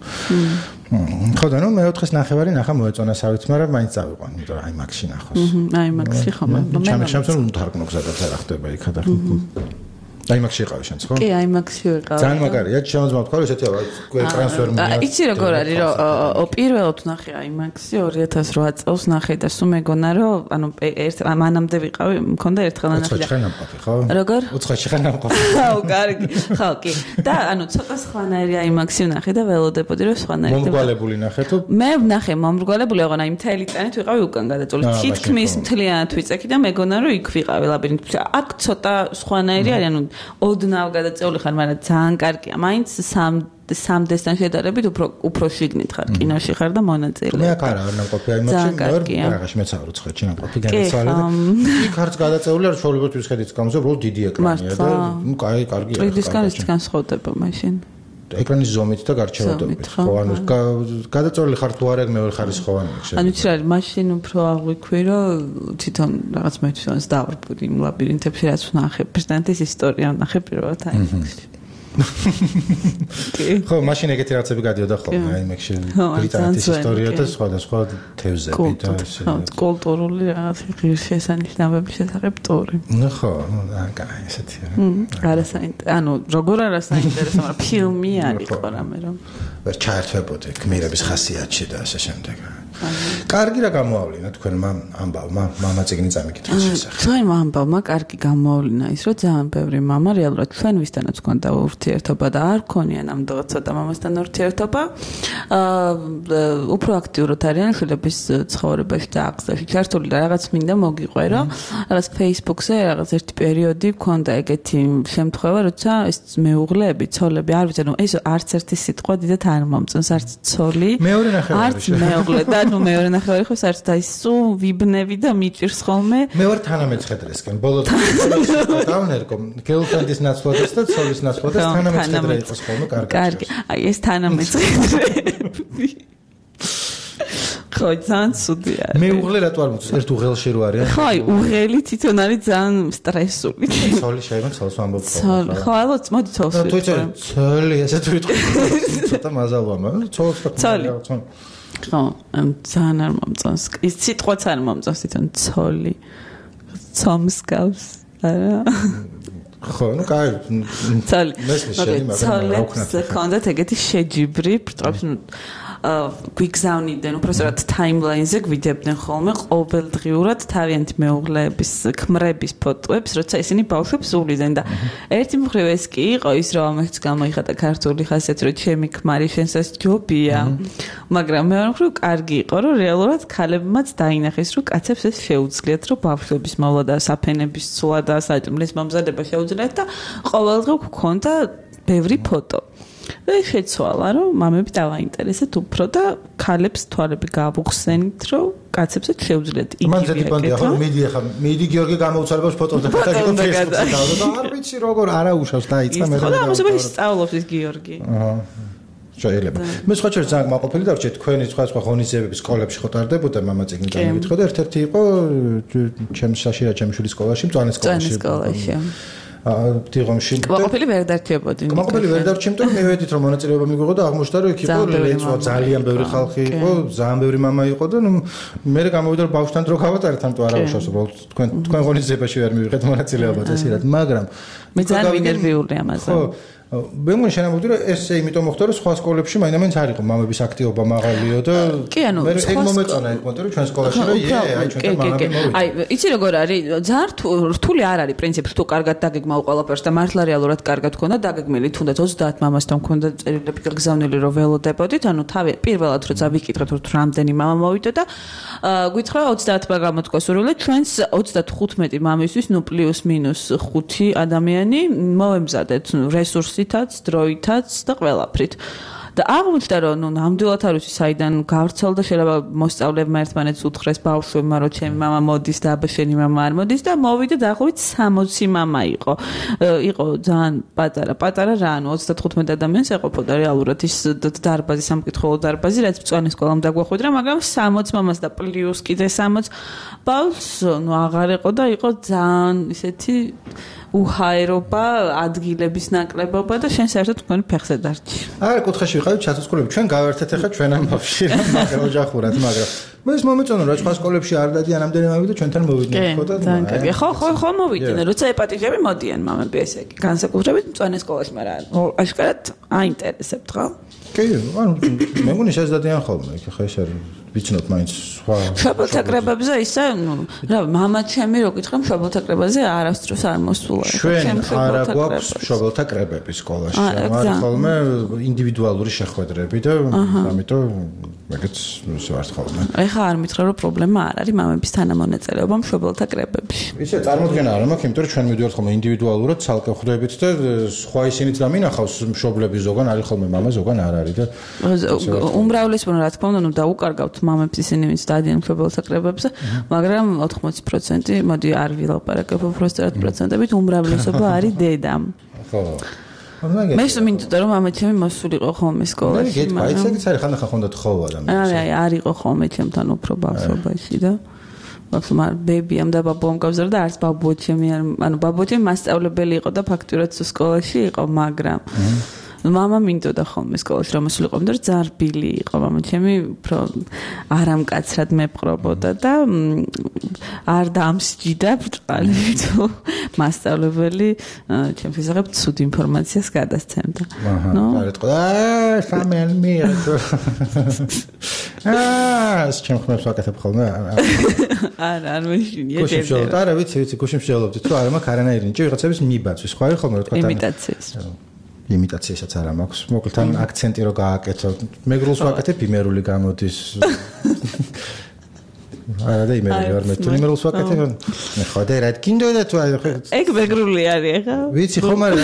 ხო და ნუ მეოთხეს ნახევარი ნახა მოეწონა სავით მაგრამ მაინც წავიყვან იმიტომ რომ აი მაქსში ნახოს აი მაქსში ხო მე ჩემს რომ თარგმნო გზადაც არ ხდება იქა და აიმაქსში იყავი შენც ხო? კი, აიმაქსში ვიყავი. ძალიან მაგარია, შემოძმა თქვა რომ ესეთი ეკრანს ვერ მივიღებ. იცი როგორ არის რომ პირველად ნახე აიმაქსი 2008 წელს ნახე და სულ მეგონა რომ ანუ ერთ მანამდე ვიყავი, მქონდა ერთხელ ნახე. უცხოეთში ხარ ნამყოფი, ხო? როგორ? უცხოეთში ხარ ნამყოფი. აუ, კარგი. ხო, კი. და ანუ ცოტა სხვანაირი აიმაქსი ნახე და ველოდებოდი რომ სხვანაირი. მომრგვალებული ნახე თუ? მე ნახე მომრგვალებული, აღარ აი მთელი წანით ვიყავი უკან გადაწული. თითქმის მთლიანად ვიწექი და მეგონა რომ იქ ვიყავი ლაბირინთში. აქ ცოტა სხვანაირი არის, ანუ ოდნავ გადაწეული ხარ, მაგრამ ძალიან კარგია. მაინც სამდესთან შედარებით უფრო შიგნით ხარ, კინოში ხარ და მონაწილე. მე აქ არა ნამყოფი აიმაქსში, რაღაცა მეცავ როცხეთში ნამყოფი განაცვალე და იქ ხარც გადაწეული არ ჩვეულებრივ ხედიც გამოსა, უბრალოდ დიდი ეკრანია და ნუ კარგია. პრიდისკანიც განსხვავდება მაშინ. ეკრანის ზომით და გარჩევადობით. ხო, ანუ გადაწეული ხარ თუ არა, მეორე ხარისხოვანი შეიძლება. ანუ იცი რა, მაშინ უფრო აღვიქვი, რომ თვითონ რაღაც მეცნიერს დავარბუდი იმ ლაბირინთებში, რაც ვნახე, ბრიტანეთის ისტორია ვნახე პირველად აიმაქსში. ხო, მაშინ ეგეთი რაღაცები გადიოდა ხოლმე აიმაქსში. ბრიტანეთის ისტორია და სხვადასხვა თევზები და ესე. კულტურული რაღაც ღირსშესანიშნაობების შესახებ ტური. ნუ ხო, აი ესეთია. ანუ როგორ არასაინტერესო, მაგრამ ფილმი არის ყო რამე რომ ვერ ჩაერთვებოდი გმირების ხასიათში და ასე შემდეგ. კარგი რა გამოავლინა თქვენმა ამბავმა მამაციგნი წამიკითხვის შესახებ. ჩვენმა ამბავმა კარგი გამოავლინა ის, რომ ძალიან ბევრი მამა რეალურად ჩვენვისთანაც ჰქონდა ურთიერთობა და არ ქონია ნამდვილად ცოტა მამასთან ურთიერთობა. უფრო აქტიურად არიან შვილების ცხოვრებაში და აღზრდაში ჩართული და რაღაც მინდა მოგიყვერო. რაღაც Facebook-ზე რაღაც ერთი პერიოდი მქონდა ეგეთი შემთხვევა, როცა ეს მეუღლეები, ცოლები, არ ვიცი, ეს არც ერთი სიტყვა დიდად არ მომწონს, არც ცოლი. მეორე ნახევარი. არც მეუღლე და მეორე ნახევარი ხო საერთოდ და ის სულ ვიბნები და მიჭირს ხოლმე. მე ვარ თანამეცხედრესკენ. ბოლოს დავნერგო გელფრენდის ნაცვლადაც და ცოლის ნაცვლადაც თანამეცხედრე იყოს ხოლმე კარგი. კარგი. აი ეს თანამეცხედრეები. ხო, ძალიან ცუდია. მეუღლე რატო არ მოწონს? ერთ უღელში რო არიან. ხო, აი უღელი თვითონ არის ძალიან სტრესული. ცოლი შეიძლება ცოლს ამბობ. ხო, ალბათ მოდი ცოლს. ცოლი ესე თუ ვიტყვი. ცოტა მაზალვამა. ცოლს ცოლი. ხო, ძალიან არ მომწონს. ის სიტყვაც არ მომწონს თვითონ ცოლი. ცომსკავს. არა. ხო, ну кай. ცოლი. მაგრამ ცოლს კონდათ ეგეთი შეჯიბრი, პრინციპში გვიგზავნიდნენ უბრალოდ ტაიმლაინზე გვიდებდნენ ხოლმე ყოველდღიურად თავიანთი მეუღლეების ქმრების ფოტოებს, როცა ისინი ბავშვებს უვლიდნენ და ერთი მხრივ ეს კი იყო ის, რომ ამას გამოიხატა ქართული ხასიათი, რომ ჩემი ქმარი შენსაც ჯობია. მაგრამ მეორე მხრივ კარგი იყო, რომ რეალურად ქალებმაც დაინახეს, რომ კაცებს ეს შეუძლიათ, რომ ბავშვების მოვლა და საფენების ცვლა და საჭმლის მომზადება შეუძლიათ და ყოველდღე გქონდა ბევრი ფოტო. და შეცვალა, რომ მამები დავაინტერესეთ უფრო და ქალებს თვალები გავუხსენით, რომ კაცებსაც შეუძლიათ იგივე. მან ზეთი პანტია, ხო, მიდი გიორგი გამოუცალებს ფოტოს და ფოტოები Facebook-ზე და არ ვიცი როგორ არაუშავს დაიწყა მე. ხო, და ამასობა ისწავლობს ის გიორგი. შეიძლება. მე სხვა შეიძლება ძალიან მაყოფილი დავჭერ თქვენი სხვა ღონისძიებების სკოლებში ხო ტარდებოდა მამაციგნი წამიკითხო და ერთ-ერთი იყო ჩემს შაშირა ჩემი შვილის სკოლაში, მწვანე სკოლაში. დიღომში. კმაყოფილი ვერ დარჩებოდი. კმაყოფილი ვერ დარჩემ და მივედით რომ მონაწილეობა მიგვიღო და აღმოჩნდა რომ იქ იყო ლეწვა ძალიან ბევრი ხალხი იყო, ძალიან ბევრი მამა იყო და ნუ მე გამოვიდა რომ ბავშვთან დრო გავატარეთ ამიტომ არავუშავს უბრალოდ თქვენ ღონისძიებაში ვერ მივიღეთ მონაწილეობას ესირად, მაგრამ მე ძალიან ვინერვიული ამაზე. ხო მე მგონი შენამოდი რომ ესე იმიტომ მოხდა რომ სხვა სკოლებში მაინც არ იყო მამების აქტივობა მაღალიო და მე ეგ მომეწონა ეგ მოდი რომ ჩვენ სკოლაში რომ აი ჩვენ მამები მოვიდა. აი იცი როგორ არის ძალიან რთული არ არის პრინციპი თუ კარგად დაგეგმავ ყველაფერს და მართლა რეალურად კარგად ქონდა დაგეგმილი თუნდაც 30 მამასთან ქონდა წერილები გაგზავნილი რომ ველოდებოდით ანუ თავი პირველად როცა ვიკითხეთ რომ რამდენი მამა მოვიდა და გითხრა 30 გამოთქვა სურვილი ჩვენს 35 მამისთვის ნუ პლუს მინუს 5 ადამიანი მოვემზადეთ რესურსითაც, დროითაც და ყველაფრით. და აღმოჩნდა რომ ნუ ნამდვილად არ ვიცი საიდან გავრცელდა შეიძლება მოსწავლეებმა ერთმანეთს უთხრეს ბავშვებმა რომ ჩემი მამა მოდის და აბა შენი მამა არ მოდის და მოვიდა დაახლოებით 60 მამა იყო. იყო ძალიან პატარა რა ანუ 35 ადამიანს ეყოფოდა რეალურად ის დარბაზი სამკითხველო დარბაზი რაც მწვანე სკოლამ დაგვახვედრა მაგრამ 60 მამას და პლუს კიდე 60 ბავშვს ნუ აღარ იყო და იყო ძალიან ისეთი უჰაერობა, ადგილების ნაკლებობა და შენ საერთოდ თქვენ ფეხზე დარჩი. არა, კუთხეში ვიყავით ჩათვლები. ჩვენ გავერთეთ ახლა ჩვენ ამ ბავშვში რა მაგრამ ოჯახურად, მაგრამ მე ის მომეწონა რა სხვა სკოლებში არ დადიან ამდენი მამები და ჩვენთან მოვიდნენ ხო და ხო მოვიდნენ, როცა ეპატიჟები მოდიან მამები ესე იგი. განსაკუთრებით მწვანე სკოლაში, მაგრამ აშკარად აინტერესებთ ხო? კი, ანუ მე მგონი შეძდადიან ხოლმე, ხა ეს არის ვიცნობ მაინც სხვა მშობელთა კრებებზე ისე ნუ რა მამა ჩემი რო გითხრა მშობელთა კრებაზე არასდროს არ მოსულა ჩვენ არა გვაქვს მშობელთა კრებები სკოლაში არის ხოლმე ინდივიდუალური შეხვედრები და ამიტომ ეგეც ვარ ხოლმე ეხა არ მითხრა რომ პრობლემა არ არის მამების თანამონაწილეობა მშობელთა კრებებში ისე წარმოდგენა არ მაქვს იმიტომ რომ ჩვენ მივიდივართ ხოლმე ინდივიდუალურად ცალკე ხვდებით და სხვა ისინიც დამინახავს მშობლები ზოგან არის ხოლმე მამა ზოგან არ არის და უმრავლესობა რა თქმა უნდა ნუ დაუკარგავთ მამებს ისინი ვინც დადიან მშობელთა კრებებზე, მაგრამ 80% მოდი არ ვილაპარაკებ უბრალოდ პროცენტებით უმრავლესობა არის დედა. ხო. მე მინდოდა რომ მამა ჩემი მოსულიყო ხოლმე სკოლაში, მაგრამ აი ეს არის ხანდახან ხონდათ ხოვ ადამიანს. აი არ იყო ხოლმე ჩემთან უფრო ბავშვობაში და მაგრამ ბებიამ და ბაბუამ გავზარდა და არც ბაბუჩემი ანუ ბაბუჩემი მასწავლებელი იყო და ფაქტურად სკოლაში იყო, მაგრამ მამა მინდოდა ხოლმე სკოლაში რომ მოსულიყო, მაგრამ ძალიან რბილი იყო მამა ჩემი, უფრო არამკაცრად მეპყრობოდა და არ დამსჯიდა ბრწყალი თუ მასწავლებელი ჩემს შესახებ ცუდ ინფორმაციას გადასცემდა. ნუ არეთყო სამენ მე ეს ჩემ ხმებს ვაკეთებ ხოლმე. არა, არ მეშინია. გუშინ შევდოთ, არა, ვიცი, გუშინ შევდობდით, რომ არა მაქვს არანაირი ნიჭი, ვიღაცების მიბაცვის, ხო არის ხოლმე, რა თქვა თან. იმიტაციასაც არ მაქვს. მოკლედ თან აქცენტი რო გააკეთო. მეგრულს ვაკეთებ, იმერული გამოდის. არა და იმერული არ მეტყვი, იმერულს ვაკეთებ. მე ხოდა რა გინდოდა თუ ეგ მეგრული არის ხა? ვიცი ხომ არა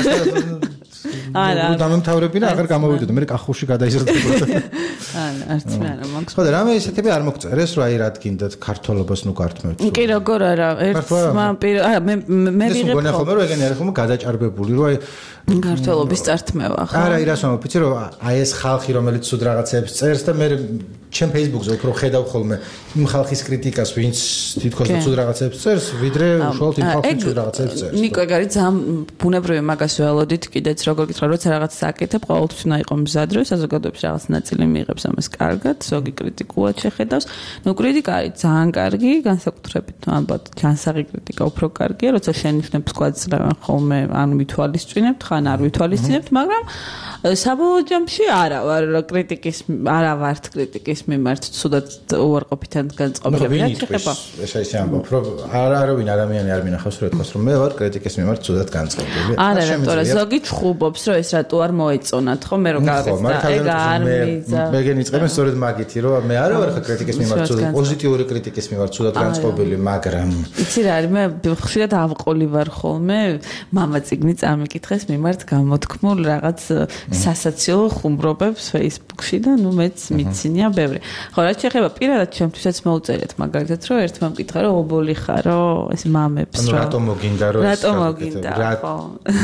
არა დამემთავრებინა აღარ გამოვიდოდა მე კახურში გადაიზრდებოდა არა არც მე არა მაქვს ხოდა რამე ისეთები არ მოგწერეს რომ აი რა გინდათ ქართოლობას ნუ გართმევთ კი როგორ არა ერთმა არა მე ვიღებ ხო ხოლმე რომ ეგენი არის ხოლმე გადაჭარბებული რომ აი ქართოლობის წართმევა ხო არა ირას მომფიცი რომ აი ეს ხალხი რომელიც სულ რაღაცებს წერს და მე ჩემ Facebook-ზე უფრო ხედავ ხოლმე იმ ხალხის კრიტიკას ვინც თითქოს სულ რაღაცებს წერს ვიდრე უშუალოდ იმ ხალხის სულ რაღაცებს წერს ნიკო ეგ არის ძალიან ბუნებრივი მაგას ველოდით კიდეც როგორ გითხრა როცა რაღაც აკეთებ ყოველთვის უნდა იყოს მზად რომ საზოგადოებაში რაღაც ნაწილი მიიღებს ამას კარგად ზოგი კრიტიკულად შეხედავს ნუ კრიტიკა არის ძალიან კარგი განსაკუთრებით ალბათ ჯანსაღი კრიტიკა უფრო კარგია როცა შენიშვნებს გვაძლევენ ხოლმე ან ვითვალისწინებთ ხან არ ვითვალისწინებთ მაგრამ საბოლოო ჯამში არა ვარ კრიტიკის არა ვართ კრიტიკის მიმართ თუდად უარყოფითად განწყობილები რა შეხება ეს არის ამბობ რომ არავინ ადამიანი არ მინახავს რომ ეთქოს რომ მე ვარ კრიტიკის მიმართ თუდად განწყობილი არა რატო ზოგი ჩხუბობს რომ ეს რატო არ მოეწონათ ხო მე რო გავაკეთე ეგ არ მიზა მეგენ იწყებენ სწორედ მაგითი რომ მე არა ვარ კრიტიკის მიმართ თუდად პოზიტიური კრიტიკის მიმართ თუდად განწყობილი მაგრამ იცი რა არის მე ხშირად ავყოლი ვარ ხოლმე მამა წიგნი წამიკითხეს მიმართ გამოთქმულ რაღაც სასაცილო ხუმრობებს Facebook-ში და ნუ მეც მიცინია ბევრი. ხო, რაც შეეხება პირადად ჩემთვისაც მოუწერიათ მაგალითად რომ ერთმა მკითხა რომ ობოლი ხარო ეს მამებს რა. რატო მოგინდა რომ რატო მოგინდა ხო.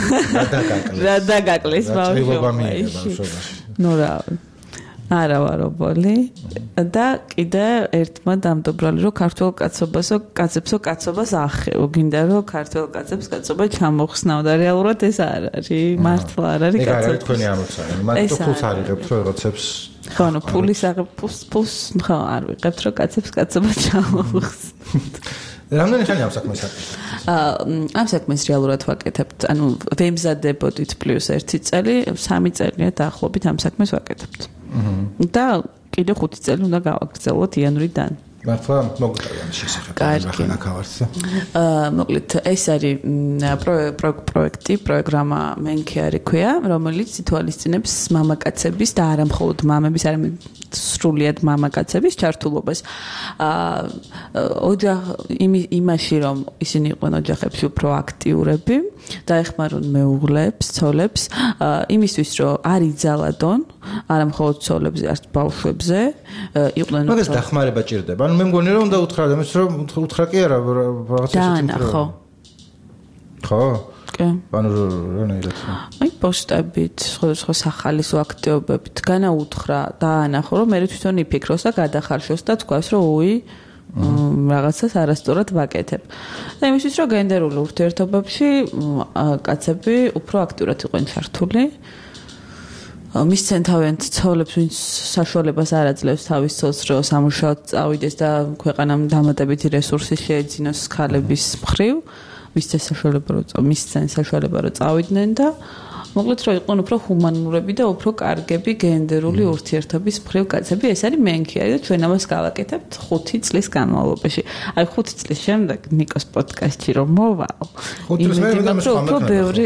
რა დაგაკლის ბავშვობაში. ნუ რა არა ვარ ობოლი და კიდე ერთმა დამდობრალი რომ ქართულ კაცებსო კაცობას ახეო გინდა რომ ქართულ კაცებს კაცობა ჩამოხსნავ და რეალურად ეს არ არის მართლა არ არის კაცობა ეგ არის თქვენი ამოცანა მაგრამ ფულს არიღებთ რომ როცებს ხო ნუ ფულის ფულს ხო არ ვიღებთ რომ კაცებს კაცობა ჩამოხსნათ რამდენი ხანი ამ საქმეს ამ საქმეს რეალურად ვაკეთებთ ანუ ვემზადებოდით +1 წელი 3 წელია დაახლოებით ამ საქმეს ვაკეთებთ და კიდე 5 წელი უნდა გავაგრძელოთ იანვრიდან. მართლა მოგიტყვია შესაძლებელი ახლა ნახავარსა. მოკლედ ეს არის პროექტი, პროგრამა მენქე არის ქვია, რომელიც ითვალისწინებს მამაკაცების და არა მხოლოდ მამების, არამედ სრულიად მამაკაცების ჩართულობას. იმაში რომ ისინი იყვნენ ოჯახებში უფრო აქტიურები და ეხმარონ მეუღლებს, ცოლებს, იმისთვის რომ არ იძალადონ, არა მხოლოდ ცოლებზე, არც ბავშვებზე, იყვნენ მაგას დახმარება ჭირდება. ანუ მე მგონი რომ უნდა უთხრა ამას რომ უთხრა კი არა რაღაც ესეთი ხო ხო კი ანუ რანაირად აი პოსტებით სხვა სახალისო აქტივობებით განაუთხრა და ანახო რომ მე თვითონ იფიქროს და გადახარშოს და თქვას რომ უი რაღაცას არასწორად ვაკეთებ. და იმისთვის რომ გენდერულ ურთიერთობებში კაცები უფრო აქტიურად იყვნენ ჩართული მისცენ თავიანთ ცოლებს ვინც საშუალებას არ აძლევს თავის ცოლს რომ სამუშაოდ წავიდეს და ქვეყანამ დამატებითი რესურსი შეეძინოს ქალების მხრივ მისცენ საშუალება რომ წავიდნენ და მოკლედ რომ იყვნენ უფრო ჰუმანურები და უფრო კარგები გენდერული ურთიერთობის მხრივ კაცები ეს არის მენქიარი და ჩვენ ამას გავაკეთებთ 5 წლის განმავლობაში. აი 5 წლის შემდეგ ნიკოს პოდკასტში რომ მოვალ. 5 წლის მე უფრო ბევრი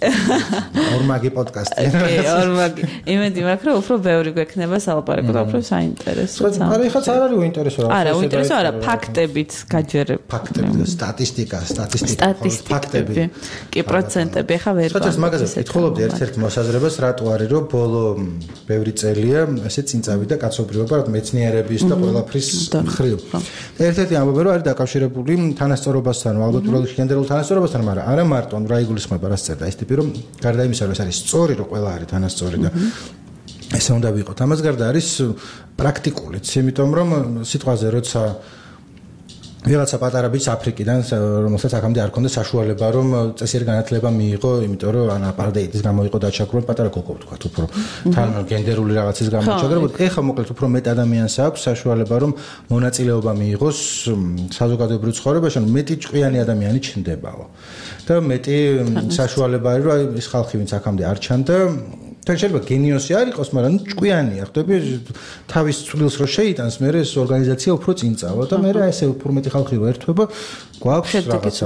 ორმაგი პოდკასტი. ორმაგი. იმედი მაქვს რომ უფრო ბევრი გვექნება სალაპარაკო და უფრო საინტერესო. არა ეხაც არ არის უინტერესო რა. არა უინტერესო არა ფაქტებით გაჯერებ. ფაქტები სტატისტიკა ფაქტები. კი პროცენტები ხა ვერ ვარ. მაგაზე ეთქოლობდი ერთ-ერთ მოსაზრებას რატო არის რომ ბოლო ბევრი წელია ესე წინ წავიდა კაცობრიობა მეცნიერების და ყველაფრის მხრივ. ერთ-ერთი ამბობენ რომ არის დაკავშირებული თანასწორობასთან, ალბათ უბრალოდ გენდერულ თანასწორობასთან, მაგრამ არა მარტო, რა იგულისხმება რაც წერდა ეს ტიპი რომ გარდა იმისა რომ ეს არის სწორი რომ ყველა არის თანასწორი და ესე უნდა ვიყოთ. ამას გარდა არის პრაქტიკულიც, იმიტომ რომ სიტყვაზე როცა ვიღაცა პატარა ბიჭს აფრიკიდან რომელსაც აქამდე არ ქონდა საშუალება რომ წესიერი განათლება მიიღო, იმიტომ რომ ან აპარტეიდის გამო იყო დაჩაგვრული პატარა გოგო ვთქვათ უფრო თან გენდერული რაღაცის გამო ჩაგრ붙. ეხლა მოკლედ უფრო მეტ ადამიანს აქვს საშუალება რომ მონაწილეობა მიიღოს საზოგადოებრივ ცხოვრებაში, ანუ მეტი ჭკვიანი ადამიანი ჩნდებაო. და მეტი საშუალება არის რომ ის ხალხი ვინც აქამდე არ ჩანდა თან შეიძლება გენიოსი არ იყოს, მაგრამ ჭკვიანია. ხდები თავის წვლილს რო შეიტანს, მე ეს ორგანიზაცია უფრო წინ წავა და მე ესე უფრო მეტი ხალხი რო ერთვება, გვაქვს რაღაცა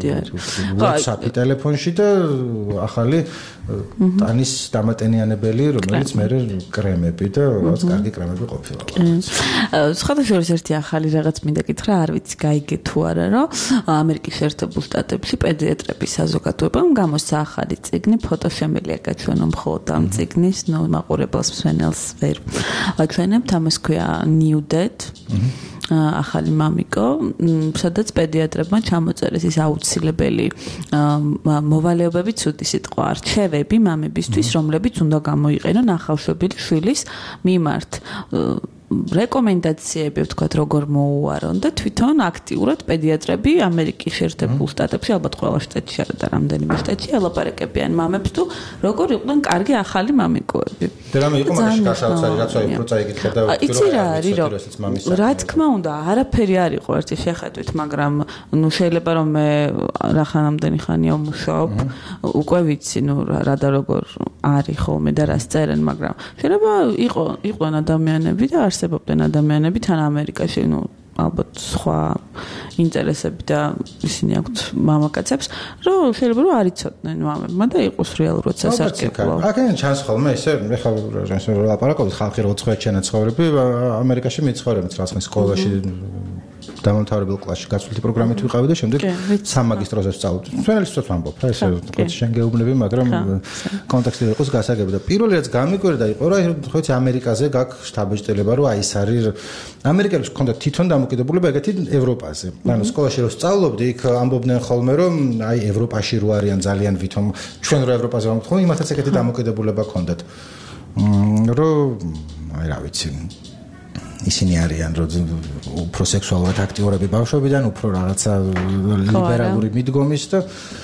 WhatsApp ტელეფონში და ახალი ტანის დამატენიანებელი, რომელიც მე კრემები და რაღაც კარგი კრემები ყოფილა. სხვადასხვა ერთი ახალი რაღაც მინდა კითხრა, არ ვიცი გაიგე თუ არა, რომ ამერიკის შეერთებულ შტატებში პედიატრების საზოგადოებამ გამოსცა ახალი წიგნი, ფოტოშემილია გაჩვენო მხოლოდ ამ წიგნის, მაყურებელს მსმენელს ვერ ვაჩვენებთ, ამას ქვია New Dead. ახალი მამიკო, სადაც პედიატრებმა ჩამოწერეს ის აუცილებელი მოვალეობები, ცუდი სიტყვა, არჩევები მამებისთვის, რომლებიც უნდა გამოიყენონ ახალშობილი შვილის მიმართ. რეკომენდაციები ვთქვათ, როგორ მოუარონ და თვითონ აქტიურად პედიატრები ამერიკის შეერთებულ შტატებში, ალბათ ყველა შტატში არა და რამდენიმე შტატში ელაპარაკებიან მამებს თუ როგორ იყვნენ კარგი ახალი მამიკოები. და რამე იყო მაგაში გასაოცარი, რაც აი უფრო წაიგითხა და იცი რა არის, რომ რა თქმა უნდა, არაფერი არ იყო ერთი შეხედვით, მაგრამ ნუ შეიძლება რომ მე რახანამდენი ხანია ვმუშაობ, უკვე ვიცი ნუ რა და როგორ არის ხოლმე და რას წერენ, მაგრამ შეიძლება იყვნენ ადამიანები და არსებობდნენ ადამიანები თან ამერიკაში, ნუ ალბათ სხვა ინტერესები და ისინი აქვთ მამაკაცებს, რომ შეიძლება რომ არ იცოდნენ მამებმა და იყოს რეალურად სასარგებლო. აქედან ჩანს ხოლმე ესე, ეხლა ლაპარაკობთ ხალხი რო ცხეჩენა ცხოვრები, ამერიკაში მიცხოვრებთ რაღაც სკოლაში დამამთავრებელ კლასში გასვლითი პროგრამით ვიყავი და შემდეგ სამაგისტროზე ვსწავლობდი. ჩვენელისთვის ვამბობ, რა ესე თქვით შენ გეუბნები, მაგრამ კონტექსტი იყოს გასაგები და პირველი რაც გამიკვირდა იყო, რომ ხო იცი ამერიკაზე გაქვს შთაბეჭდილება, რომ აი ეს არის ამერიკელებს ჰქონდა თვითონ დამოკიდებულება ეგეთი ევროპაზე. ანუ სკოლაში რო ვსწავლობდი, იქ ამბობდნენ ხოლმე, რომ აი ევროპაში რო არიან ძალიან ვითომ ჩვენ რო ევროპაზე ვამბობთ, ხო იმათაც ეგეთი დამოკიდებულება ჰქონდათ. რომ აი რა ვიცი ისინი არიან რომ უფრო სექსუალურად აქტიურები ბავშვებიდან, უფრო რაღაცა ლიბერალური მიდგომის და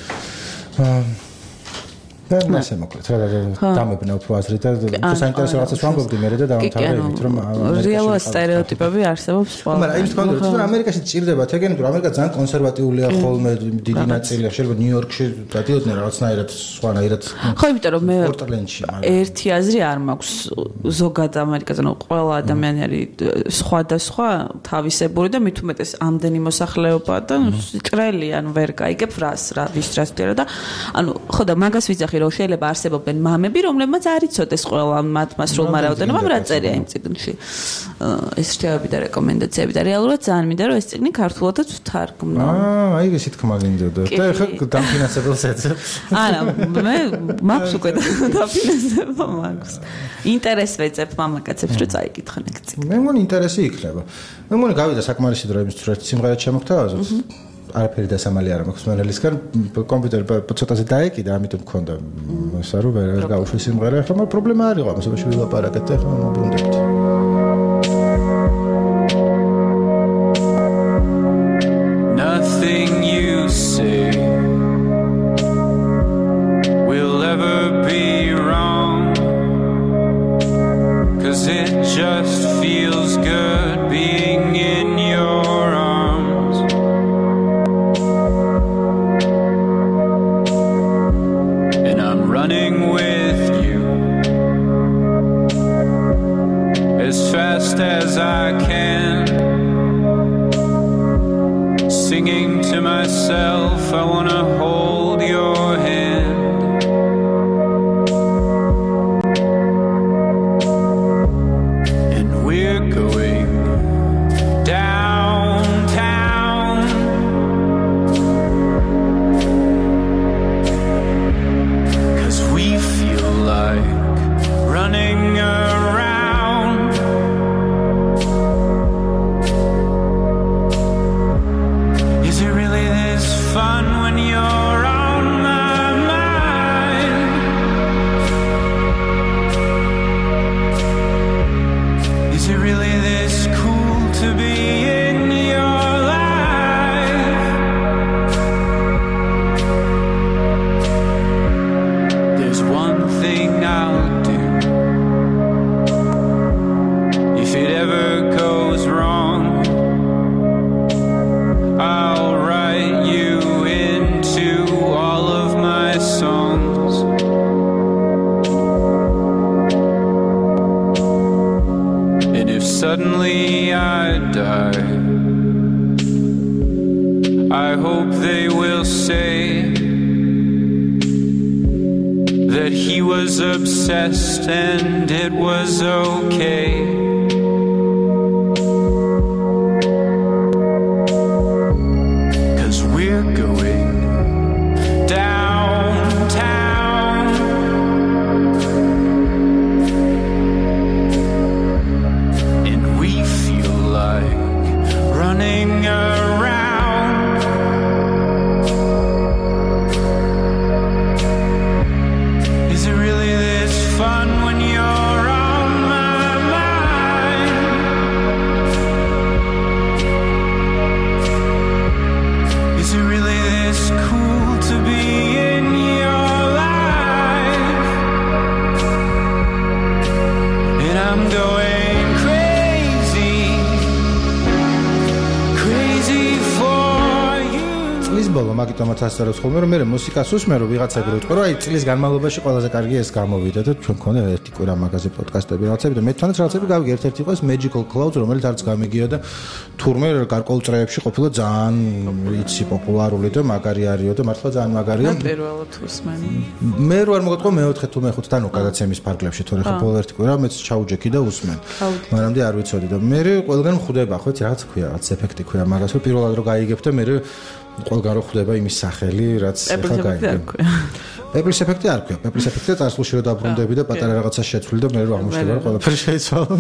და მასე მოკლედ რა დამებნა უფრო აზრი და საინტერესო რაღაცას ვამბობდი მე და დავამთავრე იმით რომ რეალურად სტერეოტიპები არსებობს სხვა. მაგრამ ის თქვა რომ ამერიკაში ჭირდება თეგენი, რომ ამერიკა ძალიან კონსერვატიულია ხოლმე, დიდი ნაწილი შეიძლება ნიუ-იორკში დადიოდნენ რაღაცნაირად სხვანაირად. ხო, იმიტომ რომ მე ერთი აზრი არ მაქვს ზოგად ამერიკაზე, ნუ ყველა ადამიანი არის სხვადასხვა თავისებური და მით უმეტეს ამდენი მოსახლეობა და ჭრელი, ანუ ვერ გაიგებ რას ვისწრასდერო და ანუ ხო და მაგას ვიძახი რომ შეიძლება არსებობენ მამები, რომლებმაც არ იცოდეს ყველა მათმა სრულმა რაოდენობამ რა წერია იმ წიგნში. ეს რჩევები და რეკომენდაციები და რეალურად ძალიან მინდა რომ ეს წიგნი ქართულადაც ვთარგმნო. აი ეს ითქმა გინდოდა. და ეხლა დამფინანსებელს ეძებ. არა, მე მაქვს უკვე დაფინანსება მაქვს. ინტერესს ვეძებ მამაკაცებს რომ წაიკითხონ ეგ წიგნი. მე მგონი ინტერესი იქნება. მე მგონი გავიდა საკმარისი დრო იმისთვის რომ სიმღერა შემოგთავაზოს. არაფერი დასამალი არ მაქვს მენელისგან, კომპიუტერი ცოტაზე დაეკიდა, ამიტომ მქონდა ესა რომ ვერ გავუშვი სიმღერა, ახლა მაგრამ პრობლემა არ იყო, ამასობაში ვილაპარაკეთ, ახლა მობრუნდებთ. Nothing you say will ever be wrong, 'cause it just feels good being in your arms. And I'm running with you as fast as I can, singing to myself, I wanna hold your hand. And we're going downtown, 'cause we feel like running around. Is it really this fun when you me I'd die. I hope they will say that he was obsessed and it was okay. 'Cause we're going downtown, and we feel like running around. Is it really this fun when you're on my mind? Is it really this cool to be in your life? And I'm going crazy, crazy for you. წლის ბოლო მაგიტომაც ასწავლებს ხოლმე რომ მე მუსიკას უსმენ რომ ვიღაცები რო იყო რომ აი წლის განმავლობაში ყველაზე კარგი ეს გამოვიდა და თქვენ გქონდა ერთი კვირა მაგაზე პოდკასტები რაღაცები და მე თვითონაც რაღაცები გავიგე ერთ-ერთი იყო ეს Magical Clouds რომელიც არც გამიგია და თურმე გარკვეულ წრეებში ყოფილა ძალიან იცი პოპულარული და მაგარი არისო და მართლა ძალიან მაგარია. პირველად უსმენი. მე რო არ მოგეთქვა მეოთხე თუ მეხუთე და ნუ გადაცემის ფარგლებში თორე ხო ბოლო ერთი კვირა მეც ჩაუჯექი და უსმენ. მანამდე არ ვიცოდი და მე ყველგან ხვდება ხო რაღაც ქვია რაღაც ეფექტი ქვია მაგას რომ პირველად რო გაიგებ და მე ყველგან რო ხვდება იმის სახელი რაც ხა გაიგებ. პეპლის ეფექტი არ ქვია. პეპლის ეფექტი წარსულში რო დაბრუნდები და პატარა რაღაცა შეცვლი და მე რო აღმოჩნდება რომ ყველაფერი შეიცვალა.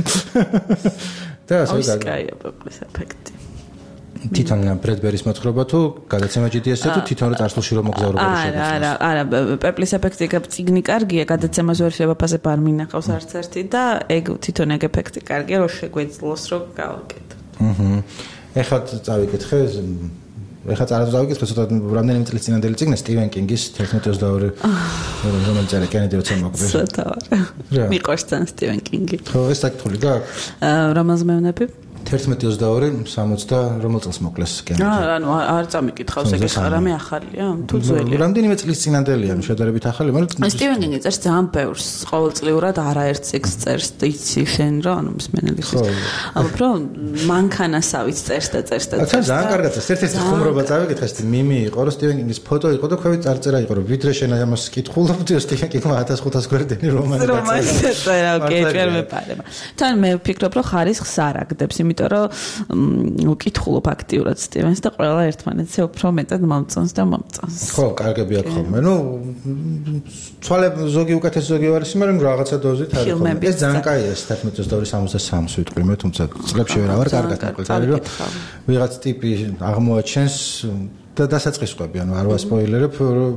და ასე გაიგე პეპლის ეფექტი. თვითონ ბრედბერის მოთხრობა თუ გადაცემა GDS-ზე თუ თვითონ რო წარსულში რო მოგზაურობები შეგვიძლია. არა, პეპლის ეფექტი წიგნი კარგია, გადაცემას ვერ შეფასებ არ მინახავს არც ერთი და ეგ თვითონ ეგ ეფექტი კარგია, რომ შეგვეძლოს რომ გავაკეთო. ეხლა წავიკითხე ეხლა წავიკითხე ცოტა რამდენიმე წლის წინანდელი წიგნი სტივენ კინგის 11-22 რომელიც არის კენედი როცა მოკვდა. ცოტა. მიყვარს თან სტივენ კინგი. ხო, ეს საკითხული გაქვს? რომელს მევნები? 11-22 60 რომელ წელს მოკლეს კენედი? ანუ არ წამიკითხავს ეგ რამე ახალია? თუ ძველია? რამდენიმე წლის წინანდელია, შედარებით ახალი, მაგრამ სტივენ კინგი წერს ძალიან ბევრს, ყოველწლიურად არაერთ წიგნს წერს და იცი შენ რა, ანუ მსმენელისთვის. უფრო მანქანასავით წერს და წერს. ძალიან კარგად წერს. ერთ-ერთი ხუმრობა წავიკითხე, მიმი იყო, რომ სტივენ კინგის ფოტო იყო და ქვევით წარწერა იყო, რომ ვიდრე შენ ამას კითხულობდი, სტივენ კინგმა 1500 გვერდიანი რომანი დაწერა. ოკეი, ვერ მეპარება. თან მე ვფიქრობ, რომ ხარისხს არ აგდებს, იმიტომ რომ უკითხულობ აქტიურად სტივენს და ყველა ერთმანეთზე უფრო მეტად მომწონს და მომწონს. ხო, კარგები აქვს ხოლმე. ნუ თვალე ზოგი უკეთეს ზოგი არის, მაგრამ რაღაცა დოზით არის ხოლმე. ეს ძალიან კაია, 11-63 ვიტყვი მე, თუმცა წლებში ვერ ავარ კარგად აკვირტარი, რომ ვიღაც ტიპი აღმოაჩენს და დასაწყისყვები, ანუ არ ვასპოილერებ,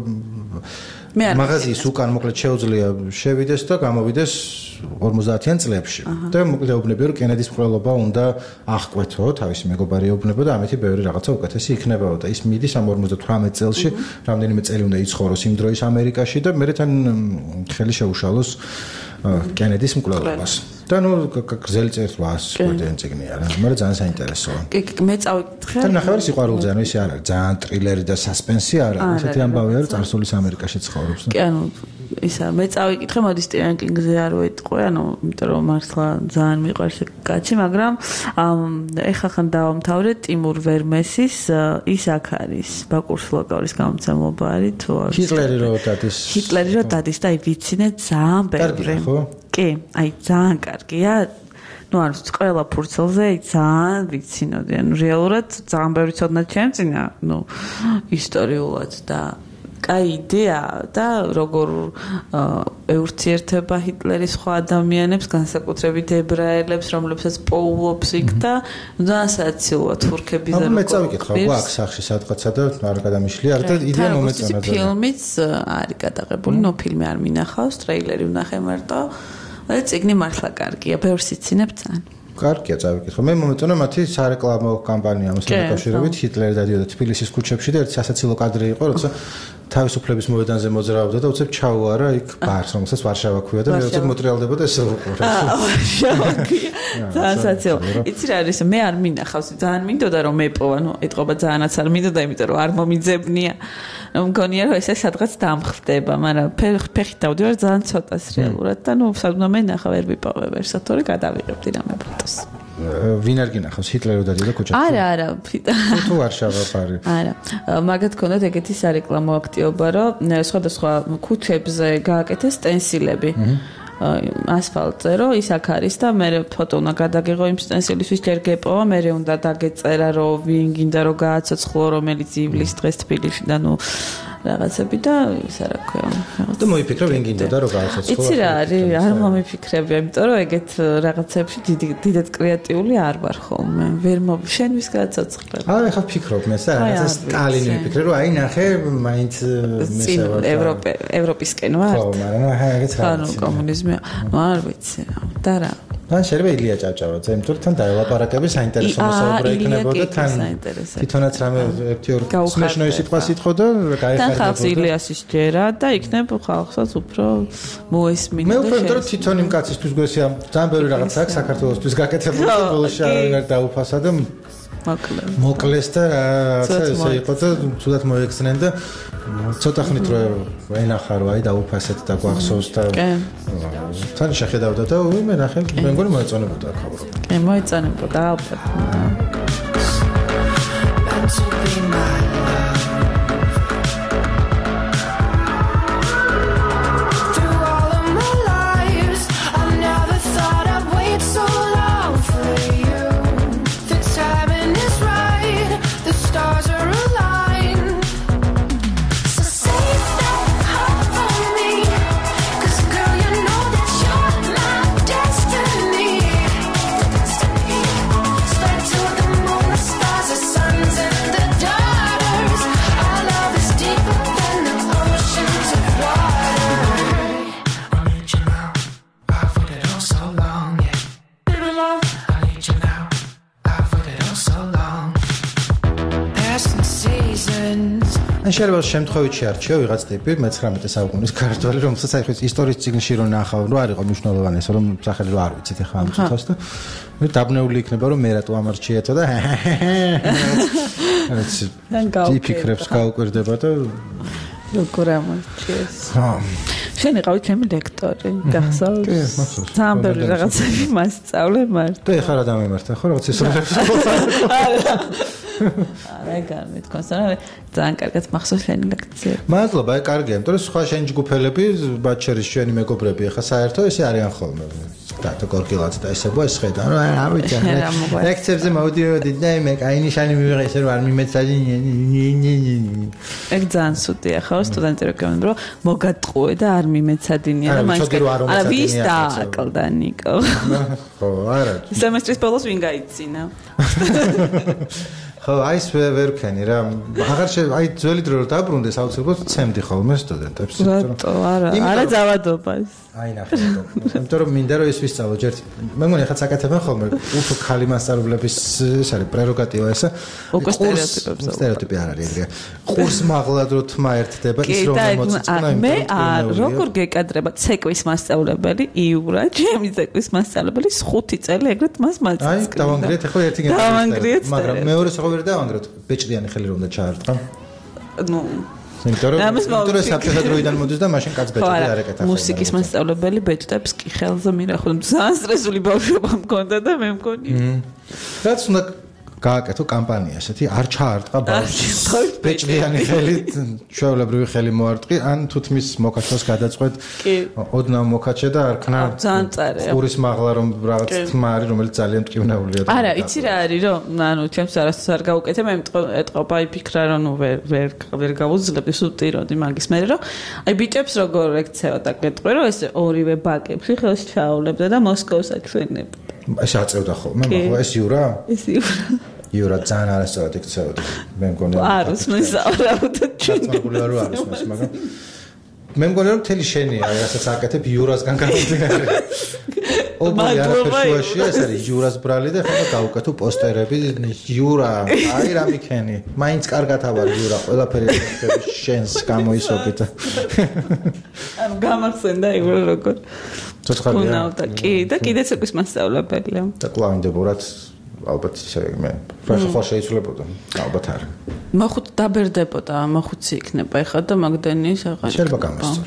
მაღაზიის უკან მოკლედ შეუძლია შევიდეს და გამოვიდეს 50-იან წლებში. და მოკლედ ეუბნებია რომ კენედის მკვლელობა უნდა აღკვეთო, თავისი მეგობარი ეუბნება და ამეთი ბევრი რაღაცა უკეთესი იქნებაო და ის მიდის ამ 58 წელში, რამდენიმე წელი უნდა იცხოვროს იმ დროის ამერიკაში და მერე თან ხელი შეუშალოს კენედის მკვლელობას. და ნუ გრძელი წერტვას გვერდიან წიგნია რა, მაგრამ ძალიან საინტერესოა. კი, მე წავიკითხე. და ნახევარი სიყვარულზე, ანუ ისე არ არის, ძალიან ტრილერი და სასპენსი არ არის, ესეთი ამბავი არის, წარსულის ამერიკაში ცხოვრობს. კი, ანუ ისა მე წავიკითხე, მოდი სტივენ კინგზე არ ვეტყვი, ანუ იმიტომ რომ მართლა ძალიან მიყვარს კაცი, მაგრამ ეხლა ხან დავამთავრე ტიმურ ვერმესის ის აქ არის, ბაკურ სლოგაურის გამოცემობა არის თუ არ ჰიტლერი რო დადის და აი ვიცინე ძალიან ბევრი. კი, აი ძალიან კარგია. ნუ არ ვიცი, ყველა ფურცელზე ძალიან ვიცინოდი. ანუ რეალურად ძალიან ბევრი ცოდნა ჩემწინა, ნუ ისტორიულად და კაი იდეა და როგორ ეურთიერთება ჰიტლერის სხვა ადამიანებს, განსაკუთრებით ებრაელებს, რომლებსაც პოულობს იქ და ძალიან სააცილოა თურქებიზე როგორ. მე წავიკითხავ, გვაქვს სახში სადღაცა და არ გადამიშლია, არ და იდეა მომეწონა. ფილმიც არის გადაღებული, ნუ ფილმი არ მინახავს, ტრეილერი ვნახე მარტო. და წიგნი მართლა კარგია, ბევრს იცინებ ძალიან. კარგია წავიკითხო. მე მომეწონა მათი სარეკლამო კამპანია ამასთან დაკავშირებით, ჰიტლერი დადიოდა თბილისის ქუჩებში და ერთი სასაცილო კადრი იყო, როცა თავისუფლების მოედანზე მოძრაობდა და უცებ ჩაუარა იქ ბარს, რომელსაც ვარშავა ქვია და მე უცებ მოტრიალდებოდა ეს უყურე. ვარშავაკია. ძალიან საცილო. იცი რა არის, მე არ მინახავს, ძალიან მინდოდა რომ მეპოვა, ნუ ეთყობა ძალიანაც არ მინდოდა, იმიტომ რომ არ მომიძებნია. მგონია რომ ესე სადღაც დამხდება, მაგრამ ფეხით დავდივარ ძალიან ცოტას რეალურად და ნუ სადღაც მე ნახა ვერ ვიპოვე ვერსად, თორე გადავიღებდი რამე ფოტოს. ვინ არ გინახავს ჰიტლერი დადიდა ქუჩაში? არა. თუ ვარშავა ფარი. არა. მაგათ ქონდათ ეგეთი სარეკლამო აქტიობა, რომ სხვადასხვა ქუჩებზე გააკეთეს სტენსილები. ასფალტზე რომ ის აქ არის და მე ფოტო უნდა გადაგიღო იმ სტენსილისთვის ჯერ გეპოვა, მე უნდა დაგეწერა რომ ვინ გინდა რომ გააცოცხლო რომელიც ივლის დღეს თბილისში და ნუ რაღაცები და ისა რა ქვია. და მოიფიქრე ვინ გინდა რომ გააცოცხლო. იცი რა არის, არ მომიფიქრებია, იმიტომ რომ ეგეთ რაღაცებში დიდად კრეატიული არ ვარ ხოლმე. ვერ შენ ვის გააცოცხლებ. ახლა ფიქრობ მე რაღაცა სტალინი ვიფიქრე რომ აი ნახე მაინც მესავა ევროპისკენ ვარ. ხო, მაგრამ ახლა ეგეც რა. ანუ კომუნიზმი არ ვიცი რა. და რა. ან შეიძლება ილია ჭავჭავაძე, იმიტომ რომ თან დაელაპარაკები საინტერესო მოსაუბრე იქნებოდა თან თვითონაც რამე ერთი ორი სმეშნოი სიტყვა სიტყვა და გაიხარებოდა. თან ხალხს ილიასის ჯერა და იქნებ ხალხსაც უფრო მოესმინა. მე უფრო რომ თვითონ იმ კაცისთვის გვესია ძალიან ბევრი რაღაც აქვს საქართველოსთვის გაკეთებული და ბოლოში არ დაუფასა და მოკლეს და რაღაცა ესე იყო და თუდად მოექცნენ და ცოტა ხნით რომ ენახა რომ აი დაუფასეთ და გვახსოვს და თან შეხედავდა და მე ნახე მე მგონი მოეწონებოდა ხაბრო. კი მოეწონებოდა ალბათ. შეიძლება შემთხვევითში არჩიო ვიღაც ტიპი 19 საუკუნის ქართველი რომელსაც აი ხის ისტორიის წიგნში რომ ნახავ რომ არ იყო მნიშვნელოვანი ეს რომ სახელი რო არ ვიცით ახლა ამ წუთას და მე დაბნეული იქნება რომ მე რატო ამარჩიეთო და ტიპიკრებს გაუკვირდება და როგორ ამარჩიეს შენ იყავი ჩემი ლექტორი გახსოვს ძალიან ბევრი რაღაცები მასწავლე მარტო და ეხლა რა დამემართა ხო რაღაც ისტორიებს არა გამეთქონს რა ძალიან კარგად მახსოვს შენი ლექციები მადლობა აი კარგია იმიტომ რომ სხვა შენი ჯგუფელები ბაჩერის შენი მეგობრები ახლა საერთო ესე არიან ხოლმე და გორგილაც და ესე გვეს ხედა რა არ ვიცი ლექციებზე მოვიდიოდი და მე კაი ნიშანი მივიღე ესე რომ არ მიმეცადი ეგ ძალიან სუდია ხო სტუდენტი რო გემენ რომ მოგატყუე და არ მიმეცადინია და მაინც არა ვის დააკლდა ნიკო ხო არა სემესტრის ბოლოს ვინ გაიცინა ხო აი ვერ ვქენი რა აღარ აი ძველი დრო რომ დაბრუნდეს აუცილებლად ცემდი ხოლმე სტუდენტებს რატო არა ძალადობას აი ნახე იმიტომ რომ მინდა რომ ეს ვისწავლო ჯერ მე მგონი ახლა საკეთებენ ხოლმე უფრო ხალი მასწავლებლების ეს არის პრეროგატივა ესა უკვე სტერეოტიპი არ არის ეგრე ყურს მაღლად რო თმა ერთდება ის რომ მოწიწნა მე როგორ გეკადრება ცეკვის მასწავლებელი იურა ჩემი ცეკვის მასწავლებელი 5 წელი ეგრეთ მას მაწიწნა აი დავანგრიეთ ახლა ერთი გავანგრიეთ მაგრამ მეორე საერთოდ ვერ დავანგრიეთ ბეჭდიანი ხელი რომ და ჩაარტყა ნუ იმიტომ რომ საფრთხე დროიდან მოდის და მაშინ კაც ბეჭდი არ ეკეთა მუსიკის მასწავლებელი ბეჭდებს კი ხელზე მირახულ ძალიან სტრესული ბავშვობა მქონდა და მე მგონი რაც უნდა გააკეთო კამპანია ესეთი არ ჩაარტყა ბავშვს ბეჭდიანი ხელით ჩვეულებრივი ხელი მოარტყი ან თუთმის მოკაჩოს გადაწყვეტ ოდნავ მოკაჩე და არ ქნა ყურის მაღლა რომ რაღაც თმა არის რომელიც ძალიან მტკივნეულია არა იცი რა არის რომ ანუ ჩემს არასდროს არ გავუკეთე მე ეტყობა იფიქრა რომ ნუ ვერ გავუძლებდი სუბტიროდი მაგის მე რომ აი ბიჭებს როგორ ექცევა და გეტყვი რომ ეს ორივე ბაკებში ხელს ჩაულებდა და მოსკოვს აჩვენებდა ეს აწევდა ხოლმე მაგრამ ეს იურა ეს იურა ძალიან არასწორად იქცეოდა მე მგონი არ უსმენს ავრავდეთ ჩვენი არ უსმენს მაგრამ მე მგონი რომ თელი შენია რასაც აკეთებ იურასგან გამომდინარე ობოლი არაფერშუაშია ეს არის იურას ბრალი და ხება გავუკეთო პოსტერები იურა აი რა მიქენი მაინც კარგად ავარ იურა ყველაფერი შენს გამოისობით ანუ გამახსენდა იურა როგორ ცოცხალია კი და კიდეც ეკვრის მასწავლებელია და კლავინდებურად ალბათ ისე მე ხო შეიძლება ალბათ არ მოხუთ დაბერდებოდა მოხუცი იქნება ეხლა და მაგდენი საღამო შეიძლება გამოსწორდა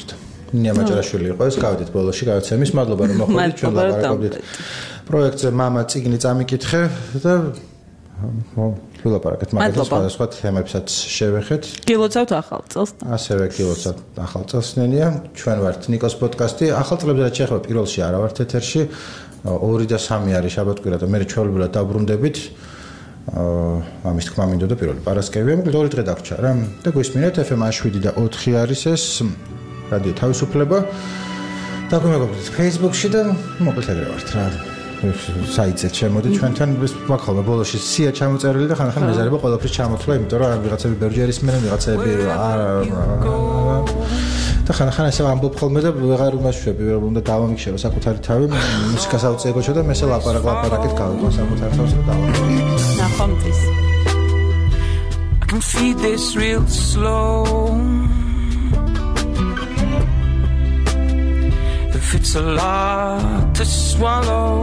ნინია მაჭარაშვილი იყო ეს. გავედით ბოლოში გადაცემის. მადლობა რომ მოხვედით, ჩვენ ლაპარაკობდით პროექტზე მამა წიგნი წამიკითხე და ვილაპარაკეთ მაგალითად სხვადასხვა თემებსაც შევეხეთ. გილოცავთ ახალ წელს. ასევე გილოცავთ ახალ წელს ნენია. ჩვენ ვართ ნიკოს პოდკასტი. ახალ წლებზე რაც შეეხება პირველში არა ვართ ეთერში. 2 და 3 არის შაბათ-კვირა და მე ჩვეულებრივად დაბრუნდებით. ამის თქმა მინდოდა და პირველი პარასკევია, მოკლედ 2 დღე დაგვრჩა რა. და გვისმინეთ FM 7 და 4 არის ეს რადიო თავისუფლება. დაგვიმეგობრდით Facebook-ში და მოკლედ ეგრე ვართ რა. საიტზე შემოდი ჩვენთან მაქვს ხოლმე ბოლოში სია ჩამოწერილი და ხან-ხან მეზარება ყველაფრის ჩამოთვლა, იმიტომ რომ ვიღაცები ბევრჯერ ისმენენ, ვიღაცები და ხან-ხან ესე ამბობ ხოლმე და ვეღარ უმაშუები, რომ უნდა დავამიქშერო საკუთარი თავი, მუსიკას ავწიეგოჩო და მესე ლაპარაკით გავიყო საკუთარ თავს და დავამიქშერო. ნახომთის. I can feed this real slow. It's a lot to swallow.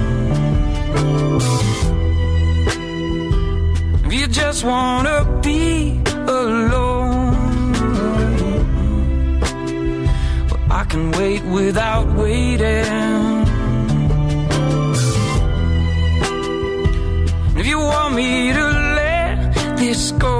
If you just wanna be alone, well, I can wait without waiting. If you want me to let this go,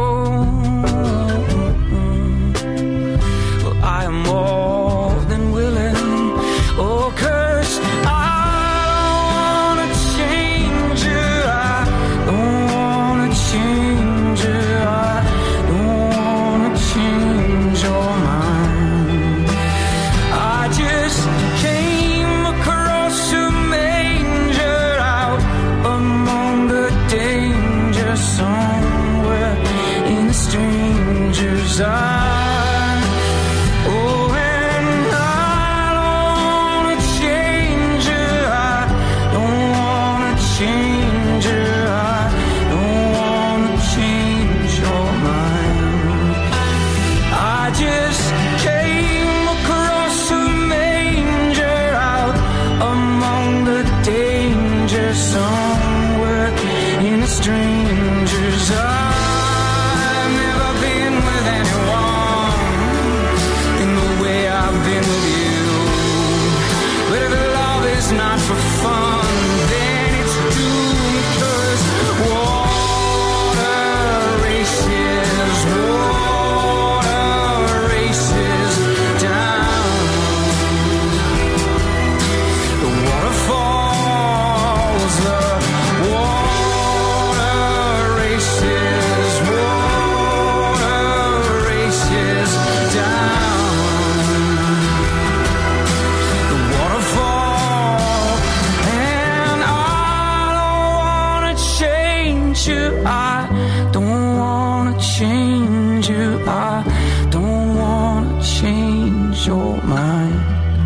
well, I am more than willing. Oh, 'cause I don't wanna change you. I don't wanna change you. I don't wanna change your mind. I just came across a manger out among the danger somewhere in the stranger's eye. Strangers, I've never been with anyone in the way I've been with you. But if love is not for fun, then it's doomed. 'Cause water races down. The waterfalls, the change you. I don't wanna change your mind.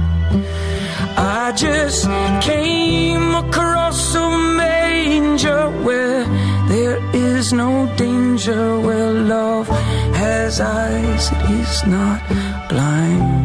I just came across a manger where there is no danger, where love has eyes, it is not blind.